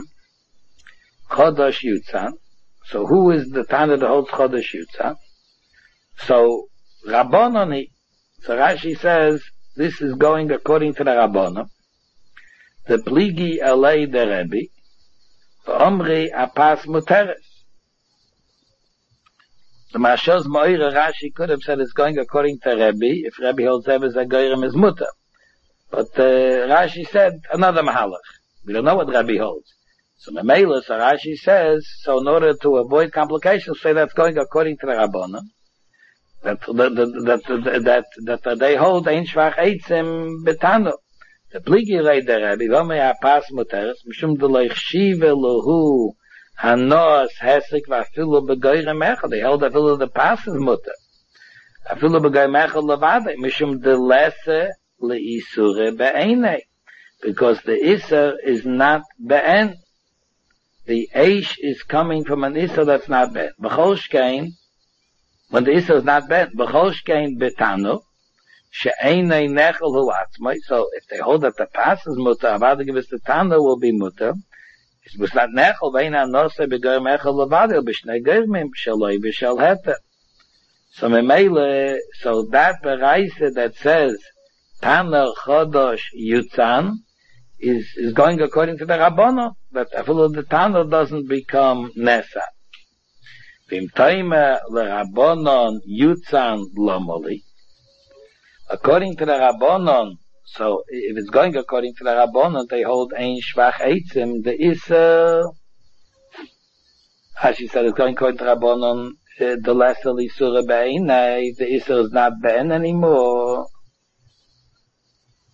Chodosh Yutzam. So who is the Tana that holds Chodosh Yutzam? So Rabbanoni, so Rashi says, this is going according to the Rabbanon. The Pligi Alei the Rebbe, Omri apas muteres. The Mashos Moira Rashi could have said it's going according to Rebbe, if Rebbe holds Zebez HaGoyrem is muter. But uh, Rashi said another mahalach. We don't know what Rebbe holds. So Memela, so Rashi says, so in order to avoid complications, say that's going according to the Rabbanon. That that that that that, that they hold ein shvach eitzim betano. The pligi rei der Rebbe, v'omei apas muteres, mishum de leichshive lohu hanos hesik v'afilu begoyrem echad. They held afilu the pas is muter. Afilu begoyrem echad levade, mishum de lese leisure be'enei. Because the iser is not be'en. The eish is coming from an iser that's not be'en. B'chol shkein, when the iser is not be'en, b'chol shkein betanu, she'enei nechel hu atzmai. So if they hold that the pas is muter, avada give us the tana will be muter. It was not nechel vein anose begoyrem echel levade b'shnei goyrmim shaloi b'shal heter. So memele, so that bereise that says tana chodosh yutzan is is going according to the Rabbanon, that after the tana doesn't become nesa. Vim toime leRabbanon yutzan lomoli. According to the Rabbanon, so if it's going according to the Rabbanon, they hold ein shvach eitzim, the iser, as she said, it's going according to the Rabbanon, uh, the lesser lisura be'enei, the iser is not be'en anymore.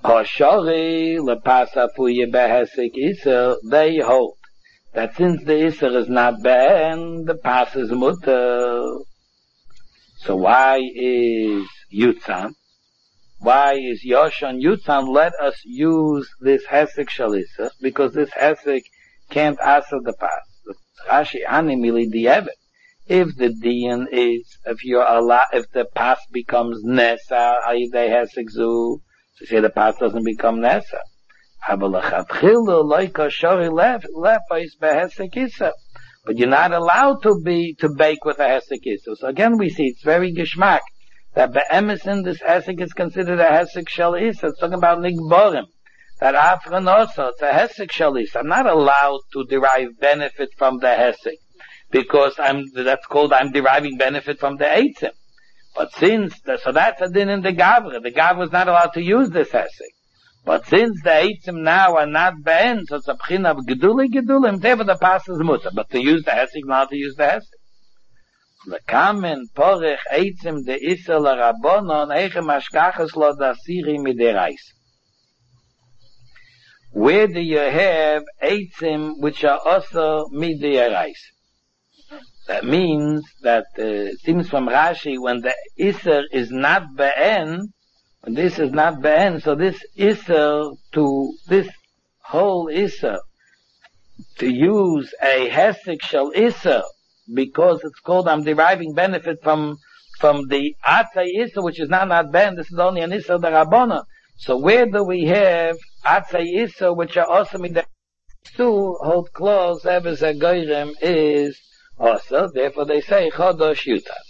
Hoshori lepasa puye behesik iser, they hold that since the iser is not ben, the pas is mutter. So why is Yutzam? Why is Yoshon Yutzam? Let us use this hesik shalisa, because this hesik can't answer the pas. Rashi animili di'evet. If the dian is, if you're allowed, if the pas becomes nesa, ayidei hesik zu, so say the pas doesn't become nesa. But you're not allowed to be, to bake with a hesik isu. So again we see, it's very geschmack, that be'emes in this hesik is considered a hesik shel isa. It's talking about nigborim. That afran also, it's a hesik shel isa. I'm not allowed to derive benefit from the hesik, because I'm, that's called, I'm deriving benefit from the eitzim. But since, the, so that's a din in the gavra. The gavra is not allowed to use this hesik. But since the eitzim now are not ben, so it's a pchin of geduli gedulim, therefore the pas is mutter. But to use the hesik, not to use the hesik. Lekamen porech eitzim de isel rabbonon eichem ashkachas lo dasiri miderais. Where do you have eitzim which are also miderais? That means that, uh, it seems from Rashi, when the iser is not ben, when this is not ben, so this iser to, this whole iser, to use a hesik shel iser, because it's called, I'm deriving benefit from, from the atzai iser, which is not not ben, this is only an iser the rabbona. So where do we have atzai iser, which are also midah, to hold close, ever a goyrem is also, therefore they say, chodosh yutas.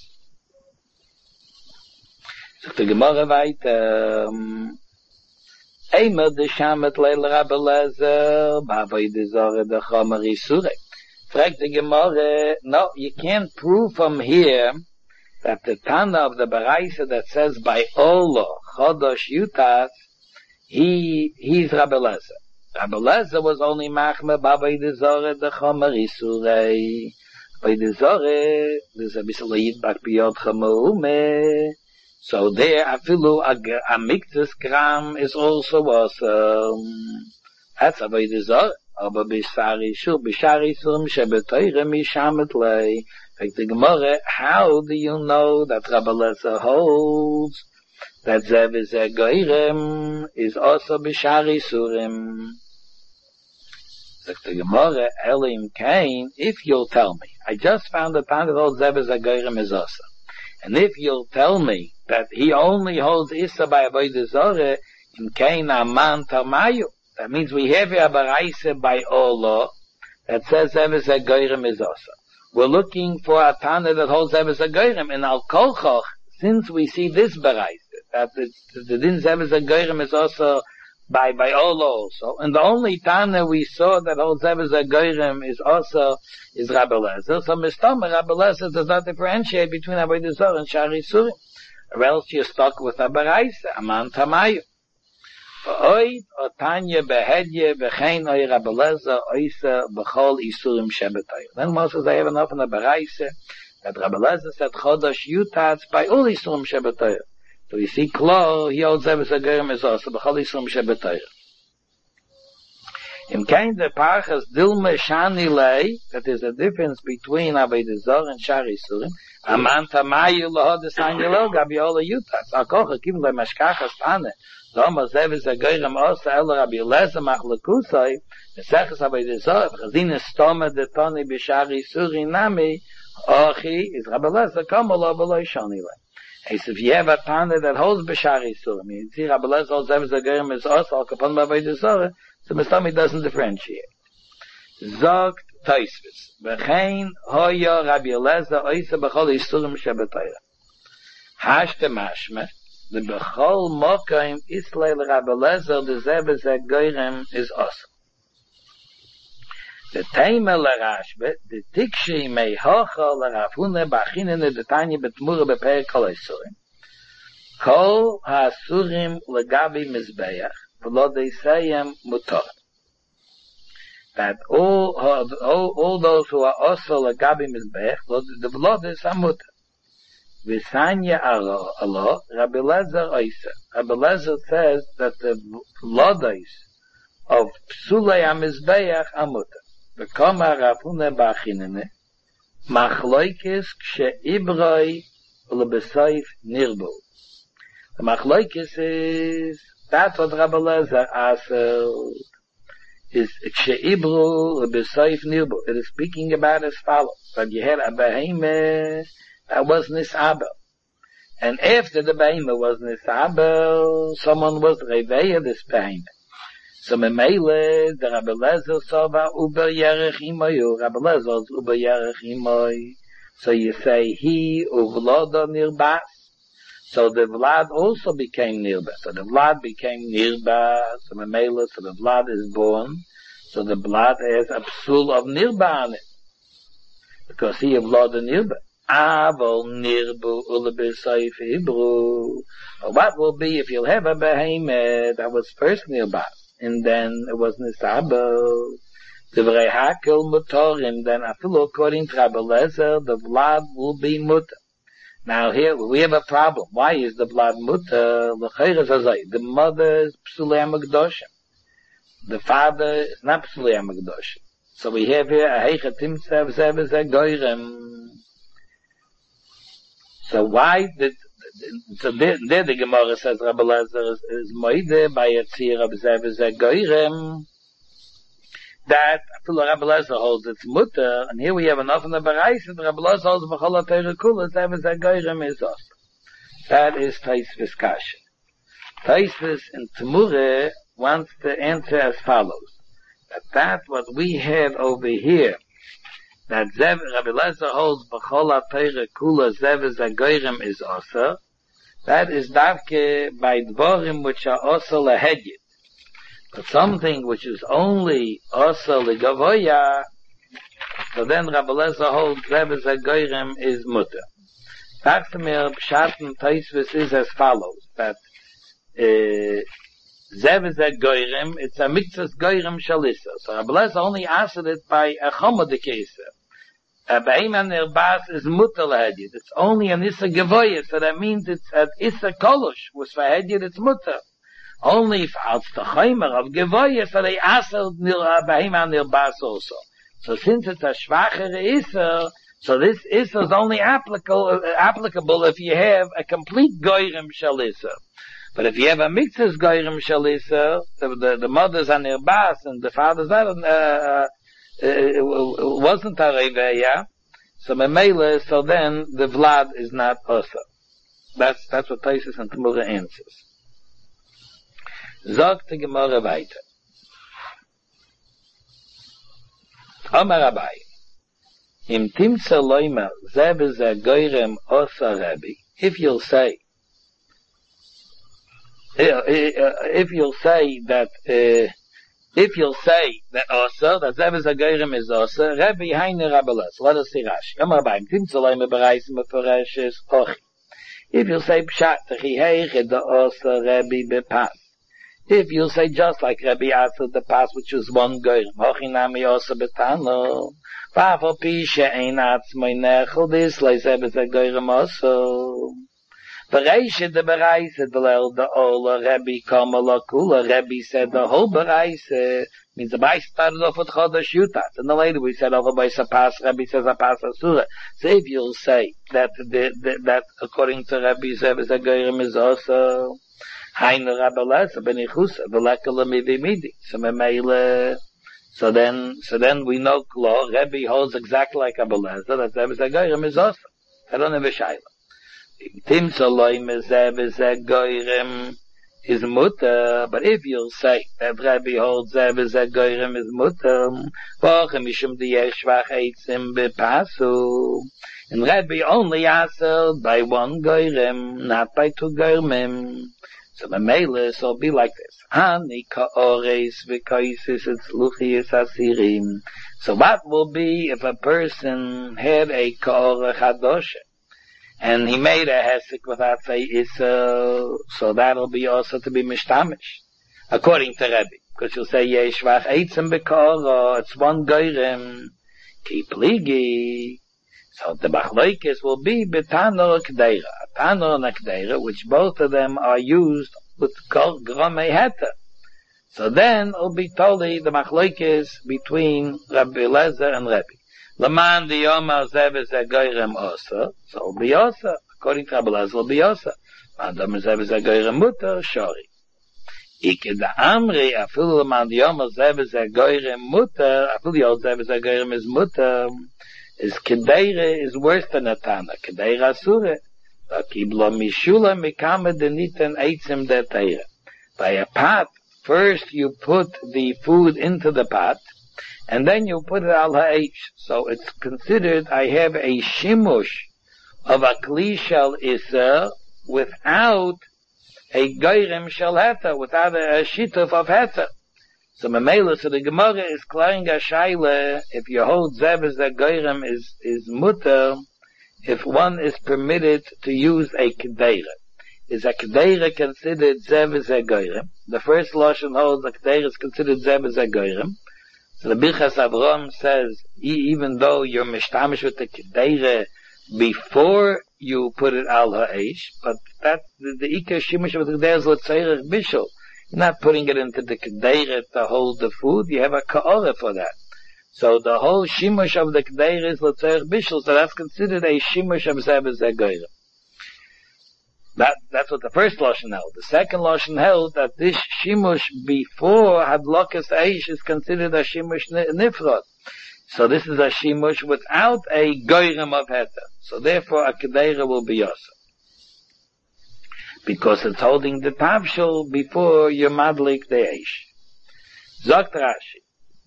So the Gemara weiter, Eimer de shamet leil Rabbi Lezer, bavay de zore de chomer isure. Fragt the Gemara, no, you can't prove from here that the Tana of the Baraisa that says by Olo, chodosh yutas, he, he's Rabbi Lezer. Rabbi Lezer was only machme, bavay de zore de chomer isure. By the zore, there's a bissel yidbak biyot chamoume. So there, afilu a, a miktus gram is also awesome. That's a by the zore. Aber bishari shur, bishari surim shebetoire mishamet lei. Like the Gemara, how do you know that Rabbi Lezer holds that zev is a goyrem is also bishari surim? Like the Gemara, Elim Kain, if you'll tell me, I just found that Tana holds Zev is a goyrem is also. And if you'll tell me that he only holds Issa by Avodah Zorah, in Kain Aman Tamayu, that means we have a Baraisa by Olo that says Zev is a goyrem is also. We're looking for a Tana that holds Zev is a goyrem, and Al Kolchoch, since we see this Baraisa, that the din Zev is a goyrem is also by by Olo also, and the only Tana we saw that holds Zev is a goyrem is also is Rabbi Lezer. So Mistama Rabbi Lezer does not differentiate between Avodah Zorah and Shari Surim, or else you're stuck with a Baraisa, Aman Tamayu. Oid Otanya Behedye Bechein Oy Rabbi Lezer Oysa Bechol Isurim Shebetoy. Then Moses, I have enough in the Baraisa that Rabbi Lezer said Chodosh Yutatz by all Isurim Shebetoy. So you see, Klo, he holds Zev is a goyrem is also, b'chol yisrum shebetoyer. In kind of parchas dilma shani lei, that is a difference between Avodah Zorah and Shari Surim, aman tamayu lohod esanyelo gabi ola yutas. Akocha kivim le mashkachas tane, zoma Zev is a goyrem also, ela Rabbi Lezer machlakusoi, neseches Avodah Zorah, v'chazin estoma de toni b'Shari Surim nami, ochi, is Rabbi Lezer komolo v'lo shani lei. He says, if you have a Tana that holds B'Shari Surim, you see Rabbi Lezer holds Zev is a goyrem is also, al kapon b'Avodah Zorah, so Mistami doesn't differentiate. Zogt Tosfos, V'chein hoya Rabbi Lezer oisa b'chol isurim shebetoyra. Hashte mashme, the b'chol mokaim isleil Rabbi Lezer, the Zev is a goyrem is also. The Taima l'Rashbe, the Tikshi mei hocha l'Rafune b'achinene the Tanya betmura b'perek kol ha'isurim. Kol ha'asurim l'gabi mizbeach, v'lo deisayim mutor. That all, all, all those who are also l'gabi mizbeach, the v'lo deisayim mutor. Visanya Allah, Rabbi Lezer Oisa. Rabbi Lezer says that the lodos of Psulei HaMizbeach Amuta. V'koma Rafune Bachinene, Machloikis Kshe'ibroi Ulebesoif Nirbu. The Machloikis is, that's what Rabbi Lezer asked, is Kshe'ibru Ulebesoif Nirbu. It is speaking about as follows, that you had a behemoth that was Nisabel. And after the behemoth was Nisabel, someone was Reveya this behemoth. So Memele, the Rabbi Lezer Sova Uber Yerech Imoy, Rabbi Lezer was Uber Yerech Imoy. So you say he Uvlodo Nirbas. So the Vlad also became Nirbas. So the Vlad became Nirbas. So Memele, so the Vlad is born. So the Vlad has a psul of Nirba on it. Because he Uvlodo Nirbas. Aval Nirbu Ulebesayf Ibru. What will be if you'll have a behemoth that was first Nirbas? And then it was Nisabel. The Vrehakel Mutorim, then after according to Rabbi Lezer, the blood will be mutter. Now here, we have a problem. Why is the blood mutter? The mother is Psulei HaMikdoshim. The father is not Psulei HaMikdoshim. So we have here, a Heichatim Tzev Zev Zeh Goyrem. So why did, so there, there the Gemara says Rabbi Lezer is, is moide by a tzir of Zev Zeh Goyrem, that Rabbi Lezer holds its mutter, and here we have enough in the Bereis that Rabbi Lezer holds B'chol HaTorah Kula Zev Zeh Goyrem is us. That is Taisvis Kasha. Taisvis in Temureh wants to answer as follows, that that what we have over here, that Zev, Rabbi Lezer holds B'chol HaTorah Kula Zev Zeh Goyrem is also, that is davke by dvorim which are also lahedit. But something which is only also legavoya, so then Rabbi Lezer holds Zev Zeh Goyrem is mutter. Taksimir Pshaten Taisvis is as follows, that Zev Zeh Goyrem, it's a mitzvah Goyrem Shalisa. So Rabbi Lezer only answered it by a chomodikesa. A Behemoth Nirbas is mutter lahedit. It's only an Issa Gevoya, so that means it's an Issa Kolosh, was for hedit, it's mutter. Only if it's the Chaimer of Gevoya, so they answered Behemoth Nirbas also. So since it's a Schwachere Issa, so this Issa is only applicable, applicable if you have a complete Goyrem Shalissa. But if you have a mitzvah Goyrem Shalissa, the, the, the mother's are Nirbas and the father's not, uh, Uh, it wasn't a reveya, so memele, so then the vlad is not also. That's that's what Taisus and Temureh answers. Sagt die Gemara weiter. Amar Abai, im timtza loimer Zev Zeh Goyrem osa Rabbi, if you'll say, if you'll say that, uh, If you'll say that also, that Zev Zeh Goyrem is also, Rabbi Heine Rabbi Lezer. Let us see Rashi. Amar Abai, Tim Tzolay Mebereis Mefereshes Ochi. If you'll say Pshat, Techi Heiche the also Rabbi Bepas. If you'll say just like Rabbi answered the pas, which was one Goyrem, Ochi Nami also Betano. Vafo Pisha Ein Atzmoi Nechel, this like Zev Zeh Goyrem also. Bereishe the Bereise, the Lel, the Ola, Rebbe, Kamala, Kula, Rebbe said the whole Bereise, means the Beis started off with Chodesh Yutat, and then later we said over by Sapas, Rebbe says Sapas Asura. So if you'll say that, the, the, that according to Rebbe, Zev Zeh Goyrem is also, Hainu Rabbi Lezer, Benichusa, V'lekala Midi Midi, so Memele, so then, so then we know, Klo, Rebbe holds exactly like Rabbi Lezer, that Zev Zeh Goyrem is also. I don't have a Shaila. Tim Tzolay Zev Zeh Goyrem is mutter, but if you'll say that Rabbi holds Zev Zeh Goyrem is mutter, V'ochem Mishum Diyeh Shvach Eitzim Bepasu, and Rabbi only answered by one Goyrem, not by two Goyremim. So the Meles will be like this. Ani Ka'ores V'Kaisis Etzluchias Asirim. So what will be if a person had a Ka'ore Chadoshe, and he made a hesek without say Issa, so that'll be also to be mishtamish, according to Rebbe. Because you'll say, Yeshvach Eitzim Bekor, it's one Goyrem, Ki Pligi. So the Machlokes will be Betanor Kdeira. Tanor and Kdeira, which both of them are used with Kol Gromei Heta. So then it'll be totally the Machlokes between Rabbi Eliezer and Rebbe. Laman the Yomar Zevez Agoyrem Osa, so it'll be Osa. According to Rabbi Eliezer, it'll be Osa. Man Dom Zevez Agoyrem Mutter, Shori. Ike da Amri, Afil Laman the Yomar Zevez Agoyrem Mutter, Afil Yod Zevez Agoyrem is Mutter, is Kedeira is worse than a Tana. Kedeira Asure. Kiblo Mishula Mikame Deniten Eitzim De Teira. By a pot, first you put the food into the pot, and then you put it al ha'esh. So it's considered, I have a shimush of a kli shel iser without a goyrem shel heta, without a, a shituf of heta. So Mamela, so the Gemara is clearing a shaila, if you hold zev as a goyrem is, is mutter, if one is permitted to use a kedeira. Is a kedeira considered zev as a goyrem? The first lashon holds a kedeira is considered zev as a goyrem. So the Birchas Avram says, even though you're mishtamish with the kedeira before you put it al ha'esh, but that the, the ikar shimush of the kedeira is l'tzeirach bishul. You're not putting it into the kedeira to hold the food. You have a ka'ora for that. So the whole shimush of the kedeira is l'tzeirach bishul. So that's considered a shimush of zev as a goyrem. That, that's what the first lashon held. The second lashon held that this shimush before hadlokas eish is considered a shimush nifrod. So this is a shimush without a goyrem of heta. So therefore a kedeira will be yosa. Because it's holding the tavshel before your madlik the eish. Zogt Rashi.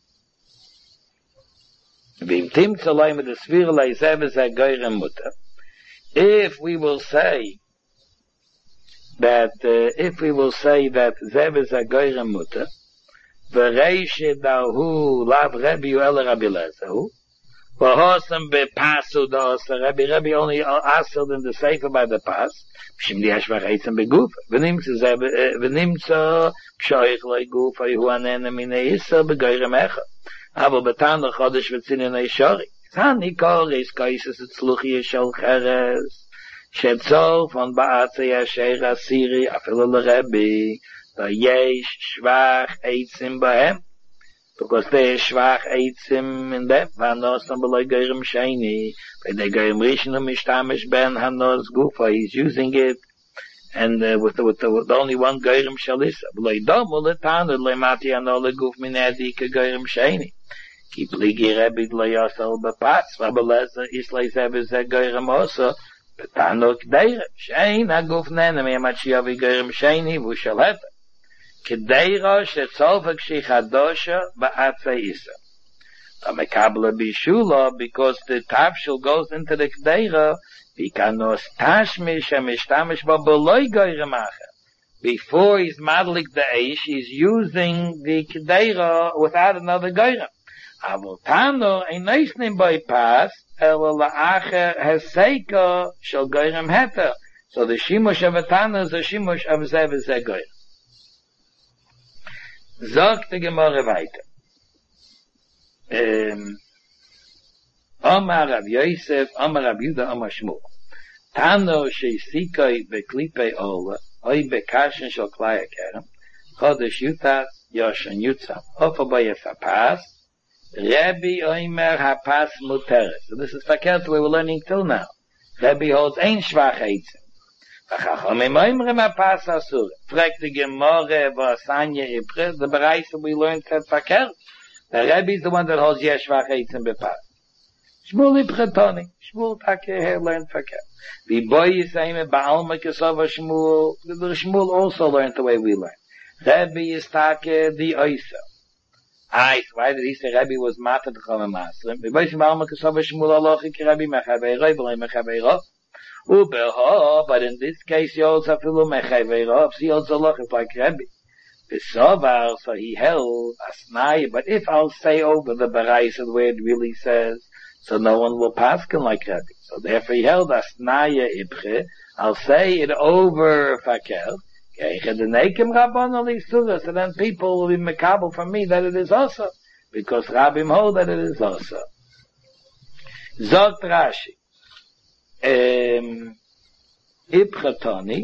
V'im tim tzolay mit esvir leizev es a goyrem mutter. If we will say that uh, if we will say that zev is a goyrem mutter, v'reish dahu lav Rebbe el Rabbi Eliezer, v'hosam bepasu da'asa Rebbe, Rebbe only asked in the sefer by the pas, b'shim di hashvach eitzem begufa, v'nimtza zev, v'nimtza k'shoich loy gufa hu anena minei issa begoyrem echa, aber betan the chodesh v'tzinin eishori, zani koris kaisis etzluchi yeshol cheres, Shetzol von Ba'atzei Asher Asiri Afil L'Rebbe V'yesh Shvach Eitzim Bahem, because there is Shvach Eitzim in them V'anos B'loi Goyrem Sheini V'nei Goyrem Rishon Mishtamish Ben Hanos Gufa, he's using it and uh, with, the, with, the, with only one Goyrem Shalisa B'loi Domu L'Tanu L'Mati Ano L'Guf Minedi K'Goyrem Sheini Ki Pligi Rebbe L'Lo Yosel B'Patz Rabbi Eliezer Islay Zev Zeh Goyrem Oso Betano Kdeira, Shein Aguf Nenemi Amachiyavi Goyrem Sheini V'Shaleta. Kdeira Shetzolfak Shichadosha Ba'atzei Isa. Amekabla Bishula, because the tavshil goes into the Kdeira, V'kanos TashmishAmishtamish Ba'Boloi Goyrem Acher. Before he's madlik the Eish, he's using the Kdeira without another Goyrem. Avotano ein neisnim by pass, el la'acher heseika shel goyrem heter. So the shimush of Atana is a shimush of zev zeh goyrem. Sagt die Gemara weiter. Um, Omar Rav Yosef, Omar Rav Yuda, Omar Shmuel. Tano sheisikai beklipe ola, oi bekashen shel klaya kerem, chodesh yutas, yoshan yutzam, ofa bayef hapas, Rebbe Oimer Hapas Muteres. So this is verkehrt we were learning till now. Rebbe holds ein Schwach Eitzim. V'chachomim Oimrem Hapas Asur. Fragt die Gemorre V'asanya Ipre. The Bereich that we learned said verkehrt. The Rebbe is the one that holds Yesh Schwach Eitzim Bepas. Shmuel Ipre Toni. Shmuel Take here learned verkehrt. V'boy Yisayim Ba'alma Kesova Shmuel. The Shmuel also learned the way we learn. Rebbe is Take the Oysa. Ah, why did he say Rebbe was matter to come a maslim? We both mal makasava shmul alochi ki Rebbe mechaveiro, v'lei mechaveiro. Ubeho, but in this case he also filu mechaveiro, he also alochi like Rebbe. Besovar, so he held asnai, but if I'll say over the berais where it really says, so no one will paskin like Rebbe. So therefore he held asnaya ibche, I'll say it over fakel, so then people will be mekabel from me that it is also, because Rabbim hold that it is also. Zogt Rashi, um, Ipchatoni,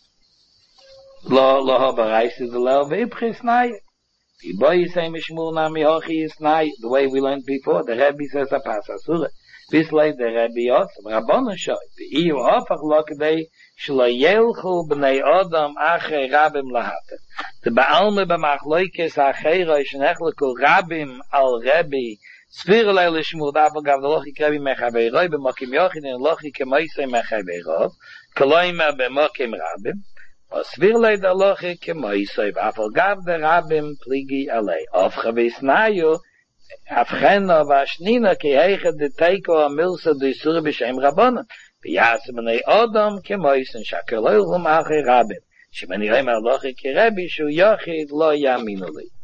lo, lo habarais is the lel, v'ipchis nai. The boy is saying, Mishmur nami hochi is nai, the way we learned before, the Rebbe says, a pasasura. This like the Rebbe also, Rabbanu shoy, the iu hafach lo kedei, shlo yelchu b'nei odam achei rabim lahater. The ba'alme b'machloikes achei shenechleku rabim al Rebbe, Sfira leile shmur dafel gav the lochi krebi mechavei roi, b'mokim yochin in lochi kemoisei mechavei rov, koloima b'mokim rabim, o sfira leile the lochi kemoisei, v'afel gav the rabim pligi alei. Of chavis nayu, afcheno v'ashnina ki heiche de teiko amilsa de isur b'shem rabbonon, v'yasem b'nei odom kemoisei, shaker loilhum achei rabim, shemeni oim al lochi kerebi shu yochid lo yaminu li.